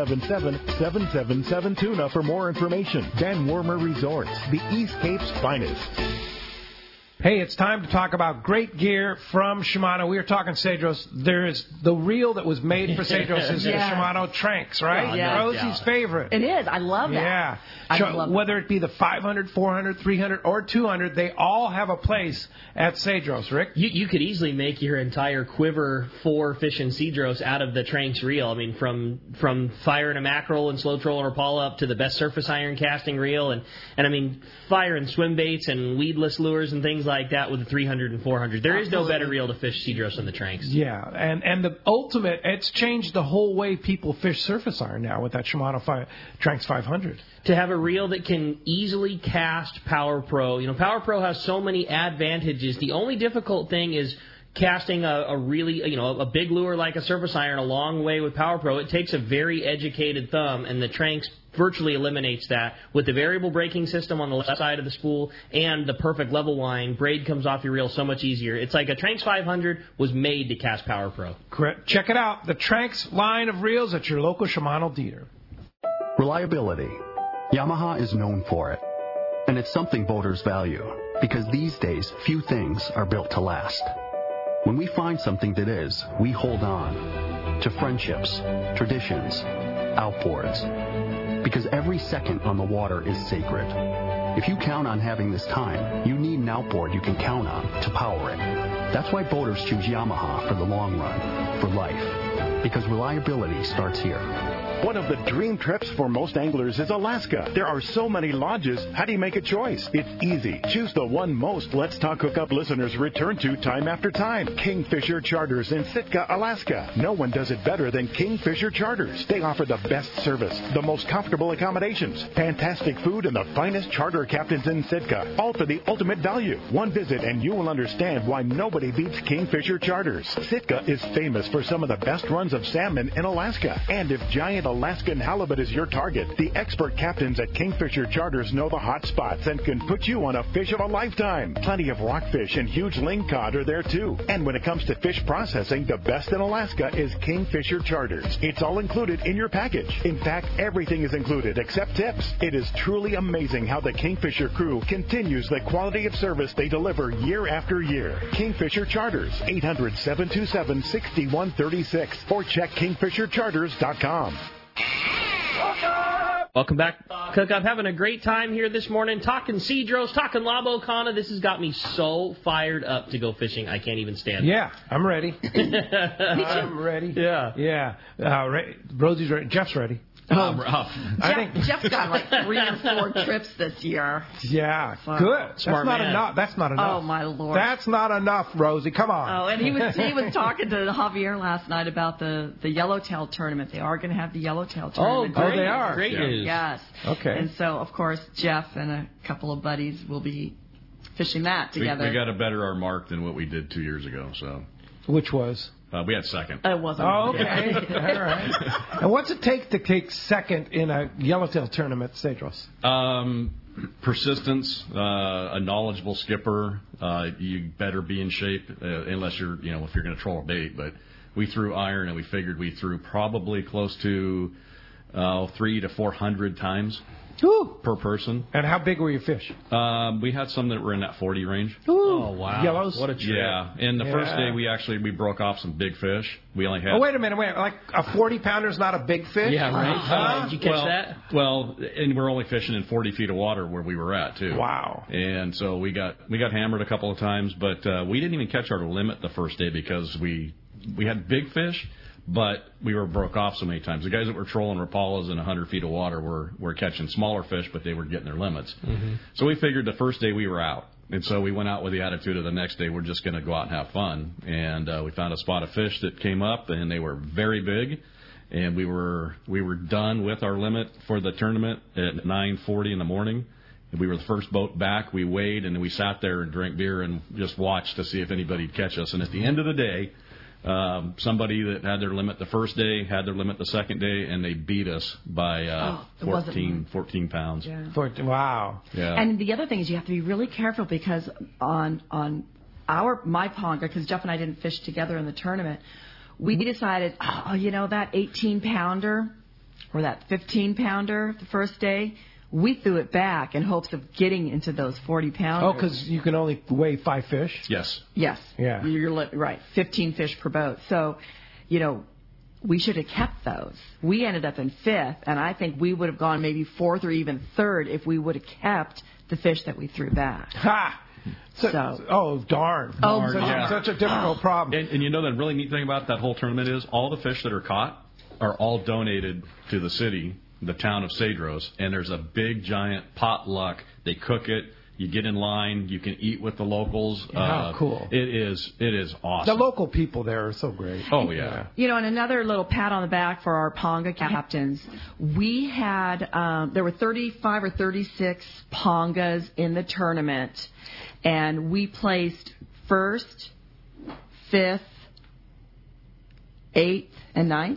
877-777-TUNA for more information. Van Wormer Resorts, the East Cape's finest. Hey, it's time to talk about great gear from Shimano. We were talking Cedros. There's the reel that was made for Cedros is the Shimano Tranx, right? Yeah. Rosie's favorite. It is. I love that. Yeah. I whether it be the 500, 400, 300, or 200, they all have a place at Cedros, Rick. You could easily make your entire quiver for fishing Cedros out of the Tranx reel. I mean, from firing a mackerel and slow troll or Paula up to the best surface iron casting reel, and I mean, firing swim baits and weedless lures and things like that with the 300 and 400. There is no better reel to fish Cedros than the Tranx. Yeah, and the ultimate, it's changed the whole way people fish surface iron now with that Shimano Tranx 500. To have a reel that can easily cast Power Pro. You know, Power Pro has so many advantages. The only difficult thing is casting a really, a big lure like a surface iron a long way with Power Pro. It takes a very educated thumb, and the Tranx virtually eliminates that. With the variable braking system on the left side of the spool and the perfect level line, braid comes off your reel so much easier. It's like a Tranx 500 was made to cast Power Pro. Correct. Check it out. The Tranx line of reels at your local Shimano dealer. Reliability. Yamaha is known for it. And it's something boaters value, because these days, few things are built to last. When we find something that is, we hold on to friendships, traditions, outboards. Because every second on the water is sacred. If you count on having this time, you need an outboard you can count on to power it. That's why boaters choose Yamaha for the long run, for life. Because reliability starts here. One of the dream trips for most anglers is Alaska. There are so many lodges. How do you make a choice? It's easy. Choose the one most Let's Talk Hookup listeners return to time after time. Kingfisher Charters in Sitka, Alaska. No one does it better than Kingfisher Charters. They offer the best service, the most comfortable accommodations, fantastic food, and the finest charter captains in Sitka. All for the ultimate value. One visit and you will understand why nobody beats Kingfisher Charters. Sitka is famous for some of the best runs of salmon in Alaska. And if giant Alaskan halibut is your target, the expert captains at Kingfisher Charters know the hot spots and can put you on a fish of a lifetime. Plenty of rockfish and huge lingcod are there too. And when it comes to fish processing, the best in Alaska is Kingfisher Charters. It's all included in your package. In fact, everything is included except tips. It is truly amazing how the Kingfisher crew continues the quality of service they deliver year after year. Kingfisher Charters, 800-727-6136, or check KingfisherCharters.com. Welcome back, Cook Up. Having a great time here this morning, talking Cedros, talking Labo Kana. This has got me so fired up to go fishing, I can't even stand it. Yeah, I'm ready. I'm ready. Yeah. Yeah. Rosie's ready. Jeff's ready. I think Jeff's got like 3 or 4 trips this year. Yeah, so. Good. Smart That's not man. enough. That's not enough. Oh my Lord. That's not enough, Rosie. Come on. Oh, and he was talking to Javier last night about the Yellowtail tournament. They are going to have the Yellowtail tournament. Oh, they are. Great news. Yes. Okay. And so, of course, Jeff and a couple of buddies will be fishing that together. We got a better our mark than what we did 2 years ago. So. Which was? We had second. It wasn't. Oh, okay. All right. And what's it take to take second in a Yellowtail tournament, Cedros? Persistence, a knowledgeable skipper. You better be in shape, unless you're, if you're going to troll a bait. But we threw iron, and we figured we threw probably close to 300 to 400 times. per person. And how big were your fish? We had some that were in that 40 range. Oh, wow. Yellows? What a trip. Yeah. And the first day, we broke off some big fish. We only had... Oh, wait a minute. Like a 40-pounder is not a big fish? Yeah, right. Did you catch that? Well, and we're only fishing in 40 feet of water where we were at, too. Wow. And so we got hammered a couple of times, but we didn't even catch our limit the first day because we had big fish, but we were broke off so many times. The guys that were trolling Rapalas in 100 feet of water were catching smaller fish, but they were getting their limits. Mm-hmm. So we figured the first day we were out. And so we went out with the attitude of the next day we're just going to go out and have fun. And we found a spot of fish that came up, and they were very big. And we were done with our limit for the tournament at 9:40 in the morning. And we were the first boat back. We weighed, and we sat there and drank beer and just watched to see if anybody'd catch us. And at the end of the day, somebody that had their limit the first day had their limit the second day, and they beat us by 14 pounds. Yeah. Wow. Yeah. And the other thing is you have to be really careful because on my ponga, because Jeff and I didn't fish together in the tournament, we decided, that 18-pounder or that 15-pounder the first day, we threw it back in hopes of getting into those 40-pounders. Oh, because you can only weigh 5 fish? Yes. Yes. Yeah. You're right. 15 fish per boat. So, we should have kept those. We ended up in 5th, and I think we would have gone maybe 4th or even 3rd if we would have kept the fish that we threw back. Ha! Oh, darn. Such a difficult problem. And the really neat thing about that whole tournament is all the fish that are caught are all donated to the city, the town of Cedros, and there's a big, giant potluck. They cook it. You get in line. You can eat with the locals. How cool. It is awesome. The local people there are so great. Oh, yeah. And another little pat on the back for our Ponga captains. We had, there were 35 or 36 Pongas in the tournament, and we placed 1st, 5th, 8th, and 9th.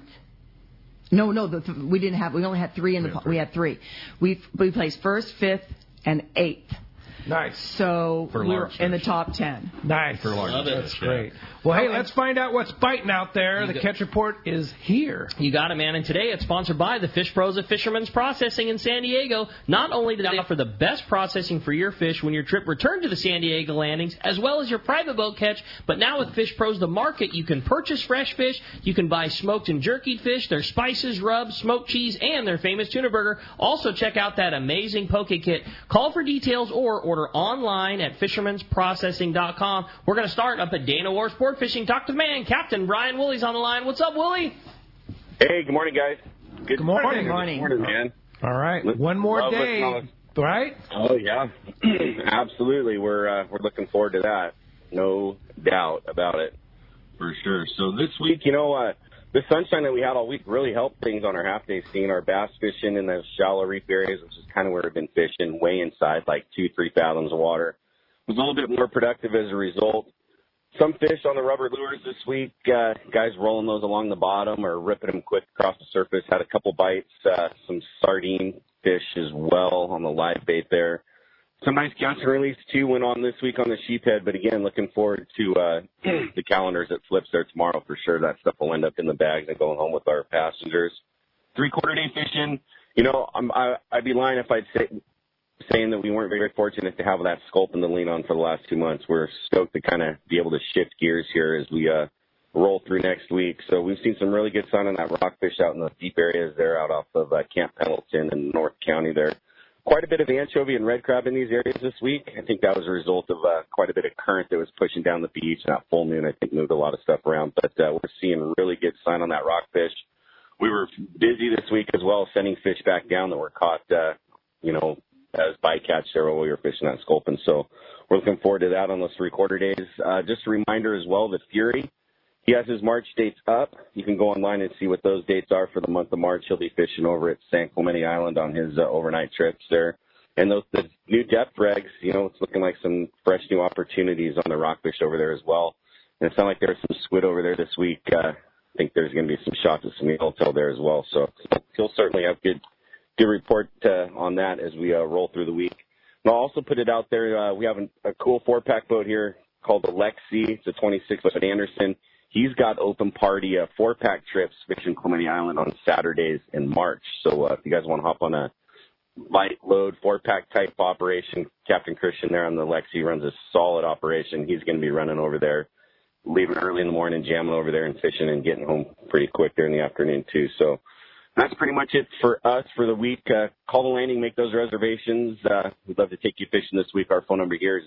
No, we didn't have. We only had 3 in the. We had 3. We placed 1st, 5th, and 8th. Nice. So we're in the top 10. Nice. For large fish. That's great. Well, hey, let's find out what's biting out there. The Catch Report is here. You got it, man. And today it's sponsored by the Fish Pros of Fisherman's Processing in San Diego. Not only do they offer the best processing for your fish when your trip returns to the San Diego landings, as well as your private boat catch, but now with Fish Pros The Market, you can purchase fresh fish, you can buy smoked and jerkied fish, their spices, rubs, smoked cheese, and their famous tuna burger. Also, check out that amazing poke kit. Call for details or order online at fishermansprocessing.com. We're going to start up at Dana War Sport Fishing. Talk to the man, Captain Brian Woolley's on the line. What's up, Woolley? Hey, good morning, guys. Good morning. Good morning, man. All right, one more day, right? Oh yeah, absolutely. We're looking forward to that. No doubt about it, for sure. So this week, the sunshine that we had all week really helped things on our half day scene. Our bass fishing in the shallow reef areas, which is kind of where we've been fishing, way inside, like 2-3 fathoms of water, was a little bit more productive as a result. Some fish on the rubber lures this week, guys rolling those along the bottom or ripping them quick across the surface. Had a couple bites, some sardine fish as well on the live bait there. Some nice catch and release, too, went on this week on the sheephead. But, again, looking forward to the calendars that flips there tomorrow for sure. That stuff will end up in the bags and going home with our passengers. 3/4 day fishing, I'd be lying if I'd saying that we weren't very fortunate to have that sculpin to lean on for the last 2 months. We're stoked to kind of be able to shift gears here as we roll through next week. So we've seen some really good sign on that rockfish out in the deep areas there out off of Camp Pendleton in North County there. Quite a bit of anchovy and red crab in these areas this week. I think that was a result of quite a bit of current that was pushing down the beach. And that full moon, I think, moved a lot of stuff around. But we're seeing really good sign on that rockfish. We were busy this week as well, sending fish back down that were caught, as bycatch there while we were fishing that sculpin. So we're looking forward to that on those 3/4 days. Just a reminder as well that Fury, he has his March dates up. You can go online and see what those dates are for the month of March. He'll be fishing over at San Clemente Island on his overnight trips there. And the new depth regs, it's looking like some fresh new opportunities on the rockfish over there as well. And it sounded like there was some squid over there this week. I think there's going to be some shots of some yellowtail there as well. So he'll certainly have good report on that as we roll through the week. And I'll also put it out there. We have a cool 4-pack boat here called the Lexi. It's a 26-foot Anderson. He's got open party 4-pack trips fishing Clemente Island on Saturdays in March. So if you guys want to hop on a light load 4-pack type operation. Captain Christian there on the Lexi runs a solid operation. He's going to be running over there, leaving early in the morning, jamming over there and fishing and getting home pretty quick there in the afternoon too. So that's pretty much it for us for the week. Call the landing, make those reservations. We'd love to take you fishing this week. Our phone number here is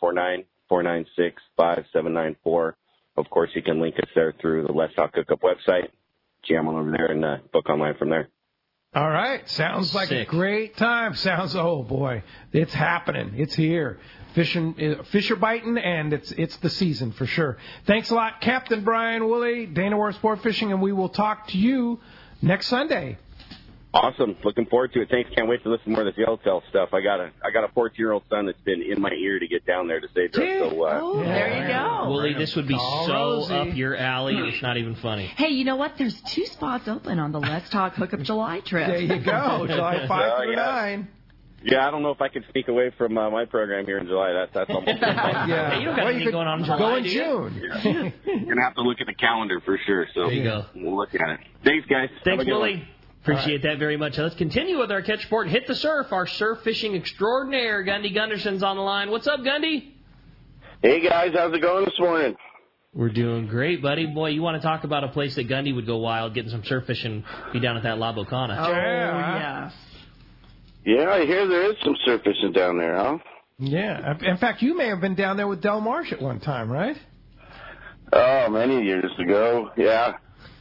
949-496-5794. Of course, you can link us there through the Let's Talk Hookup website. Jam on over there and book online from there. All right. Sounds like a great time. Oh, boy. It's happening. It's here. Fish are biting, and it's the season for sure. Thanks a lot, Captain Brian Woolley, Dana Worth Sport Fishing, and we will talk to you next Sunday. Awesome. Looking forward to it. Thanks. Can't wait to listen to more of this yellowtail stuff. I got a 14-year-old son that's been in my ear to get down there to Cedros. So, there you go. Woolley, this would be so up your alley. It's not even funny. Hey, you know what? There's 2 spots open on the Let's Talk Hookup July trip. There you go. July 5 through 9. Yeah, I don't know if I could sneak away from my program here in July. That's almost yeah. Hey, you don't got anything going on in July. Go in June. Yeah. You're going to have to look at the calendar for sure. So there you go. We'll look at it. Thanks, guys. Thanks, Woolley. Appreciate that very much. Let's continue with our catch sport. Hit the surf. Our surf fishing extraordinaire, Gundy Gunderson's on the line. What's up, Gundy? Hey, guys. How's it going this morning? We're doing great, buddy. Boy, you want to talk about a place that Gundy would go wild, getting some surf fishing, be down at that La Bocana. Oh, yeah. Yeah, I hear there is some surf fishing down there, huh? Yeah. In fact, you may have been down there with Del Marsh at one time, right? Oh, many years ago, yeah.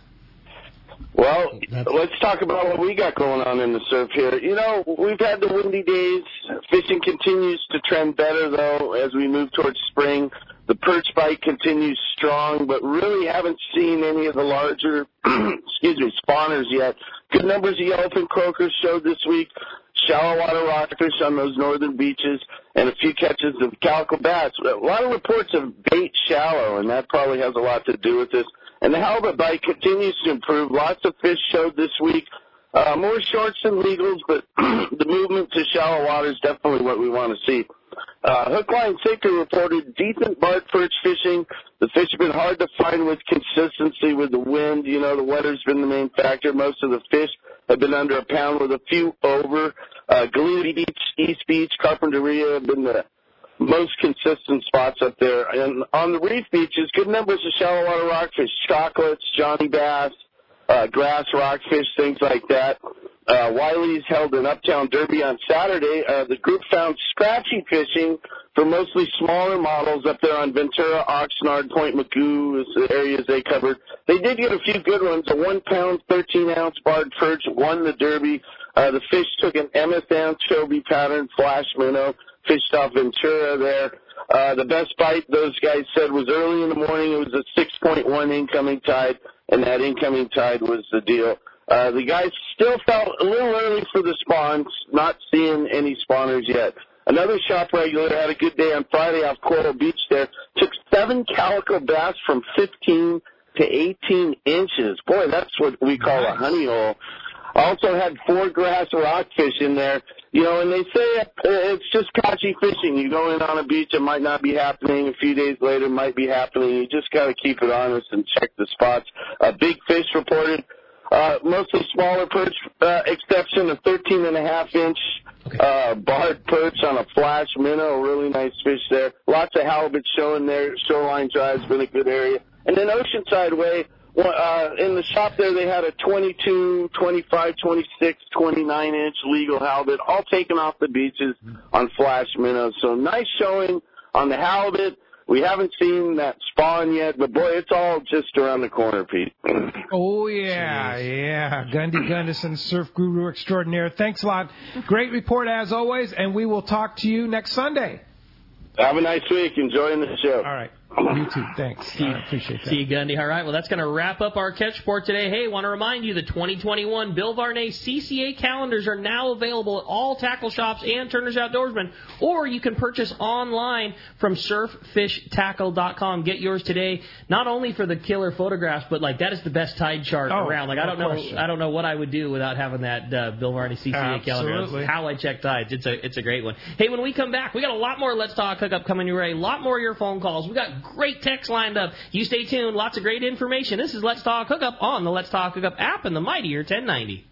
Well, let's talk about what we got going on in the surf here. You know, we've had the windy days. Fishing continues to trend better, though, as we move towards spring. The perch bite continues strong, but really haven't seen any of the larger, spawners yet. Good numbers of yellowfin croakers showed this week. Shallow water rockfish on those northern beaches, and a few catches of calico bass. A lot of reports of bait shallow, and that probably has a lot to do with this. And the halibut bite continues to improve. Lots of fish showed this week. More shorts than legals, but the movement to shallow water is definitely what we want to see. Hook, line, sinker reported decent bark perch fishing. The fish have been hard to find with consistency with the wind. You know, the weather's been the main factor. Most of the fish have been under a pound with a few over. Galena Beach, East Beach, Carpinteria have been the most consistent spots up there. And on the reef beaches, good numbers of shallow water rockfish, chocolates, Johnny bass, grass rockfish, things like that. Wiley's held an Uptown Derby on Saturday. The group found scratchy fishing for mostly smaller models up there on Ventura, Oxnard, Point Magoo is the areas they covered. They did get a few good ones. A 1 pound, 13-ounce barred perch won the Derby. The fish took an Emmett anchovy pattern flash minnow, fished off Ventura there. The best bite, those guys said, was early in the morning. It was a 6.1 incoming tide, and that incoming tide was the deal. The guys still felt a little early for the spawns, not seeing any spawners yet. Another shop regular had a good day on Friday off Coral Beach there. Took 7 calico bass from 15 to 18 inches. Boy, that's what we call a honey hole. Also had 4 grass rockfish in there. You know, and they say it's just catchy fishing. You go in on a beach, it might not be happening. A few days later, it might be happening. You just got to keep it honest and check the spots. Big fish reported. Mostly smaller perch, exception of 13.5-inch barred perch on a flash minnow. Really nice fish there. Lots of halibut showing there. Shoreline Drive's been a good area. And then Oceanside Way, in the shop there, they had a 22, 25, 26, 29-inch legal halibut, all taken off the beaches on flash minnows. So nice showing on the halibut. We haven't seen that spawn yet, but, boy, it's all just around the corner, Pete. Oh, yeah, yeah. Gundy Gunderson, surf guru extraordinaire. Thanks a lot. Great report, as always, and we will talk to you next Sunday. Have a nice week. Enjoying the show. All right. You too. Thanks. I appreciate that. See you, Gundy. All right. Well, that's going to wrap up our catch sport today. Hey, want to remind you the 2021 Bill Varney CCA calendars are now available at all tackle shops and Turner's Outdoorsman, or you can purchase online from surffishtackle.com. Get yours today, not only for the killer photographs, but like that is the best tide chart around. Like I don't know what I would do without having that Bill Varney CCA calendar. That's how I check tides. It's a great one. Hey, when we come back, we got a lot more Let's Talk Hookup coming your way. A lot more of your phone calls. We got great text lined up. You stay tuned. Lots of great information. This is Let's Talk Hookup on the Let's Talk Hookup app and the mightier 1090.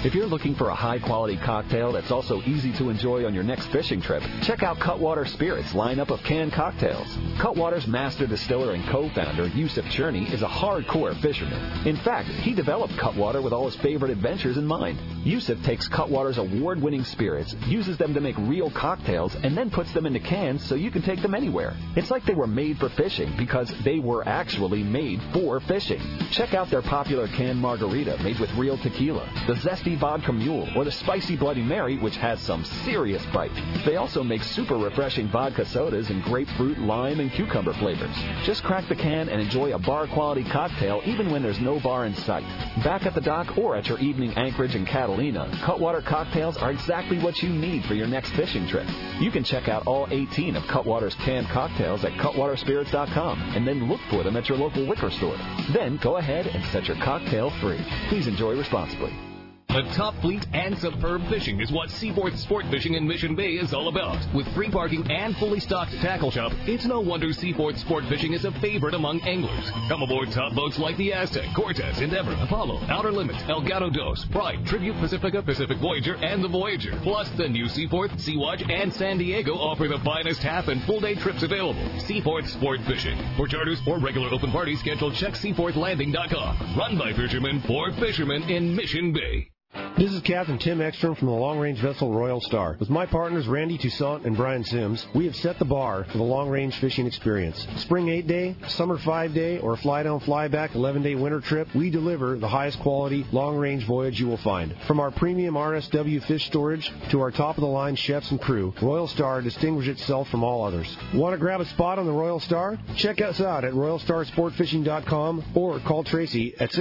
If you're looking for a high-quality cocktail that's also easy to enjoy on your next fishing trip, check out Cutwater Spirits' lineup of canned cocktails. Cutwater's master distiller and co-founder, Yusuf Cherney, is a hardcore fisherman. In fact, he developed Cutwater with all his favorite adventures in mind. Yusuf takes Cutwater's award-winning spirits, uses them to make real cocktails, and then puts them into cans so you can take them anywhere. It's like they were made for fishing because they were actually made for fishing. Check out their popular canned margarita made with real tequila, the zesty vodka mule, or the spicy Bloody Mary, which has some serious bite. They also make super refreshing vodka sodas in grapefruit, lime, and cucumber flavors. Just crack the can and enjoy a bar-quality cocktail even when there's no bar in sight. Back at the dock or at your evening anchorage in Catalina, Cutwater cocktails are exactly what you need for your next fishing trip. You can check out all 18 of Cutwater's canned cocktails at cutwaterspirits.com and then look for them at your local liquor store. Then go ahead and set your cocktail free. Please enjoy responsibly. The top fleet and superb fishing is what Seaforth Sport Fishing in Mission Bay is all about. With free parking and fully stocked tackle shop, it's no wonder Seaforth Sport Fishing is a favorite among anglers. Come aboard top boats like the Aztec, Cortez, Endeavor, Apollo, Outer Limits, El Gato Dos, Pride, Tribute Pacifica, Pacific Voyager, and the Voyager. Plus, the new Seaforth, Sea-Watch, and San Diego offer the finest half and full day trips available. Seaforth Sport Fishing. For charters or regular open party schedule, check SeaforthLanding.com. Run by fishermen for fishermen in Mission Bay. This is Captain Tim Ekstrom from the long-range vessel Royal Star. With my partners Randy Toussaint and Brian Sims, we have set the bar for the long-range fishing experience. Spring 8-day, summer 5-day, or fly-down, fly-back 11-day winter trip, we deliver the highest quality long-range voyage you will find. From our premium RSW fish storage to our top-of-the-line chefs and crew, Royal Star distinguishes itself from all others. Want to grab a spot on the Royal Star? Check us out at RoyalStarSportFishing.com or call Tracy at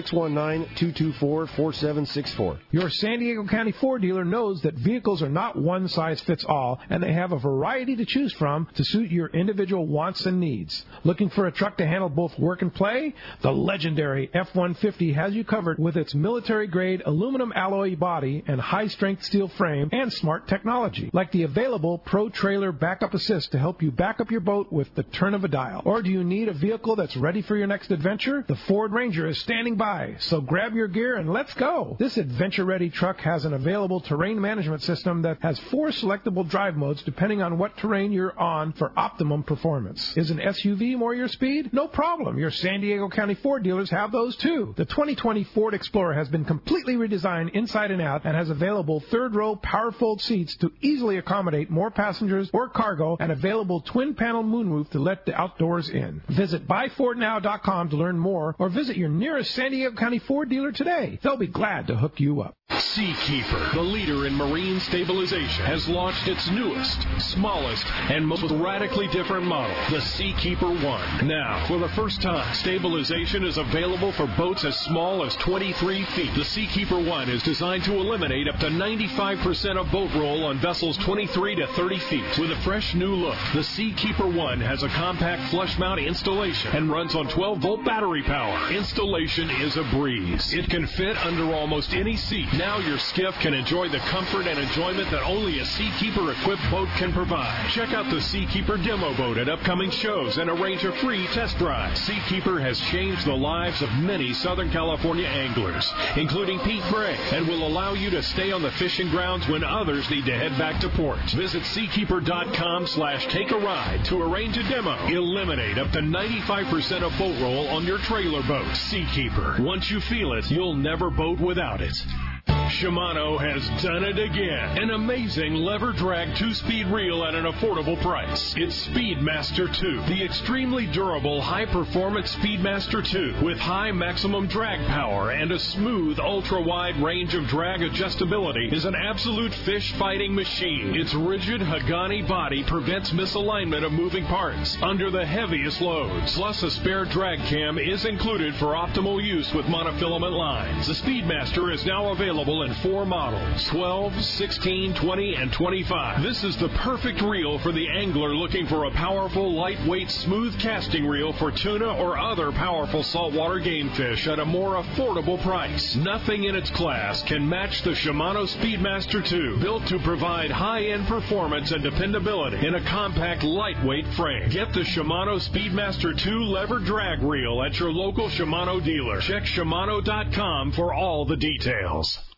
619-224-4764. Your San Diego County Ford dealer knows that vehicles are not one size fits all, and they have a variety to choose from to suit your individual wants and needs. Looking for a truck to handle both work and play? The legendary F-150 has you covered with its military-grade aluminum alloy body and high-strength steel frame and smart technology, like the available Pro Trailer Backup Assist to help you back up your boat with the turn of a dial. Or do you need a vehicle that's ready for your next adventure? The Ford Ranger is standing by, so grab your gear and let's go. This adventure-ready truck has an available terrain management system that has 4 selectable drive modes depending on what terrain you're on for optimum performance. Is an SUV more your speed? No problem. Your San Diego County Ford dealers have those too. The 2020 Ford Explorer has been completely redesigned inside and out and has available third-row power-fold seats to easily accommodate more passengers or cargo and available twin-panel moonroof to let the outdoors in. Visit buyfordnow.com to learn more or visit your nearest San Diego County Ford dealer today. They'll be glad to hook you up. Seakeeper, the leader in marine stabilization, has launched its newest, smallest, and most radically different model, the Seakeeper 1. Now, for the first time, stabilization is available for boats as small as 23 feet. The Seakeeper 1 is designed to eliminate up to 95% of boat roll on vessels 23 to 30 feet. With a fresh new look, the Seakeeper 1 has a compact flush mount installation and runs on 12-volt battery power. Installation is a breeze. It can fit under almost any seat. Now your skiff can enjoy the comfort and enjoyment that only a Seakeeper-equipped boat can provide. Check out the Seakeeper demo boat at upcoming shows and arrange a free test drive. Seakeeper has changed the lives of many Southern California anglers, including Pete Gray, and will allow you to stay on the fishing grounds when others need to head back to port. Visit Seakeeper.com/take-a-ride to arrange a demo. Eliminate up to 95% of boat roll on your trailer boat. Seakeeper. Once you feel it, you'll never boat without it. Shimano has done it again. An amazing lever drag 2-speed reel at an affordable price. It's Speedmaster 2, the extremely durable, high-performance Speedmaster 2 with high maximum drag power and a smooth, ultra-wide range of drag adjustability is an absolute fish-fighting machine. Its rigid Hagani body prevents misalignment of moving parts under the heaviest loads. Plus, a spare drag cam is included for optimal use with monofilament lines. The Speedmaster is now available in 4 models, 12, 16, 20, and 25. This is the perfect reel for the angler looking for a powerful, lightweight, smooth casting reel for tuna or other powerful saltwater game fish at a more affordable price. Nothing in its class can match the Shimano Speedmaster 2, built to provide high-end performance and dependability in a compact, lightweight frame. Get the Shimano Speedmaster 2 lever drag reel at your local Shimano dealer. Check Shimano.com for all the details.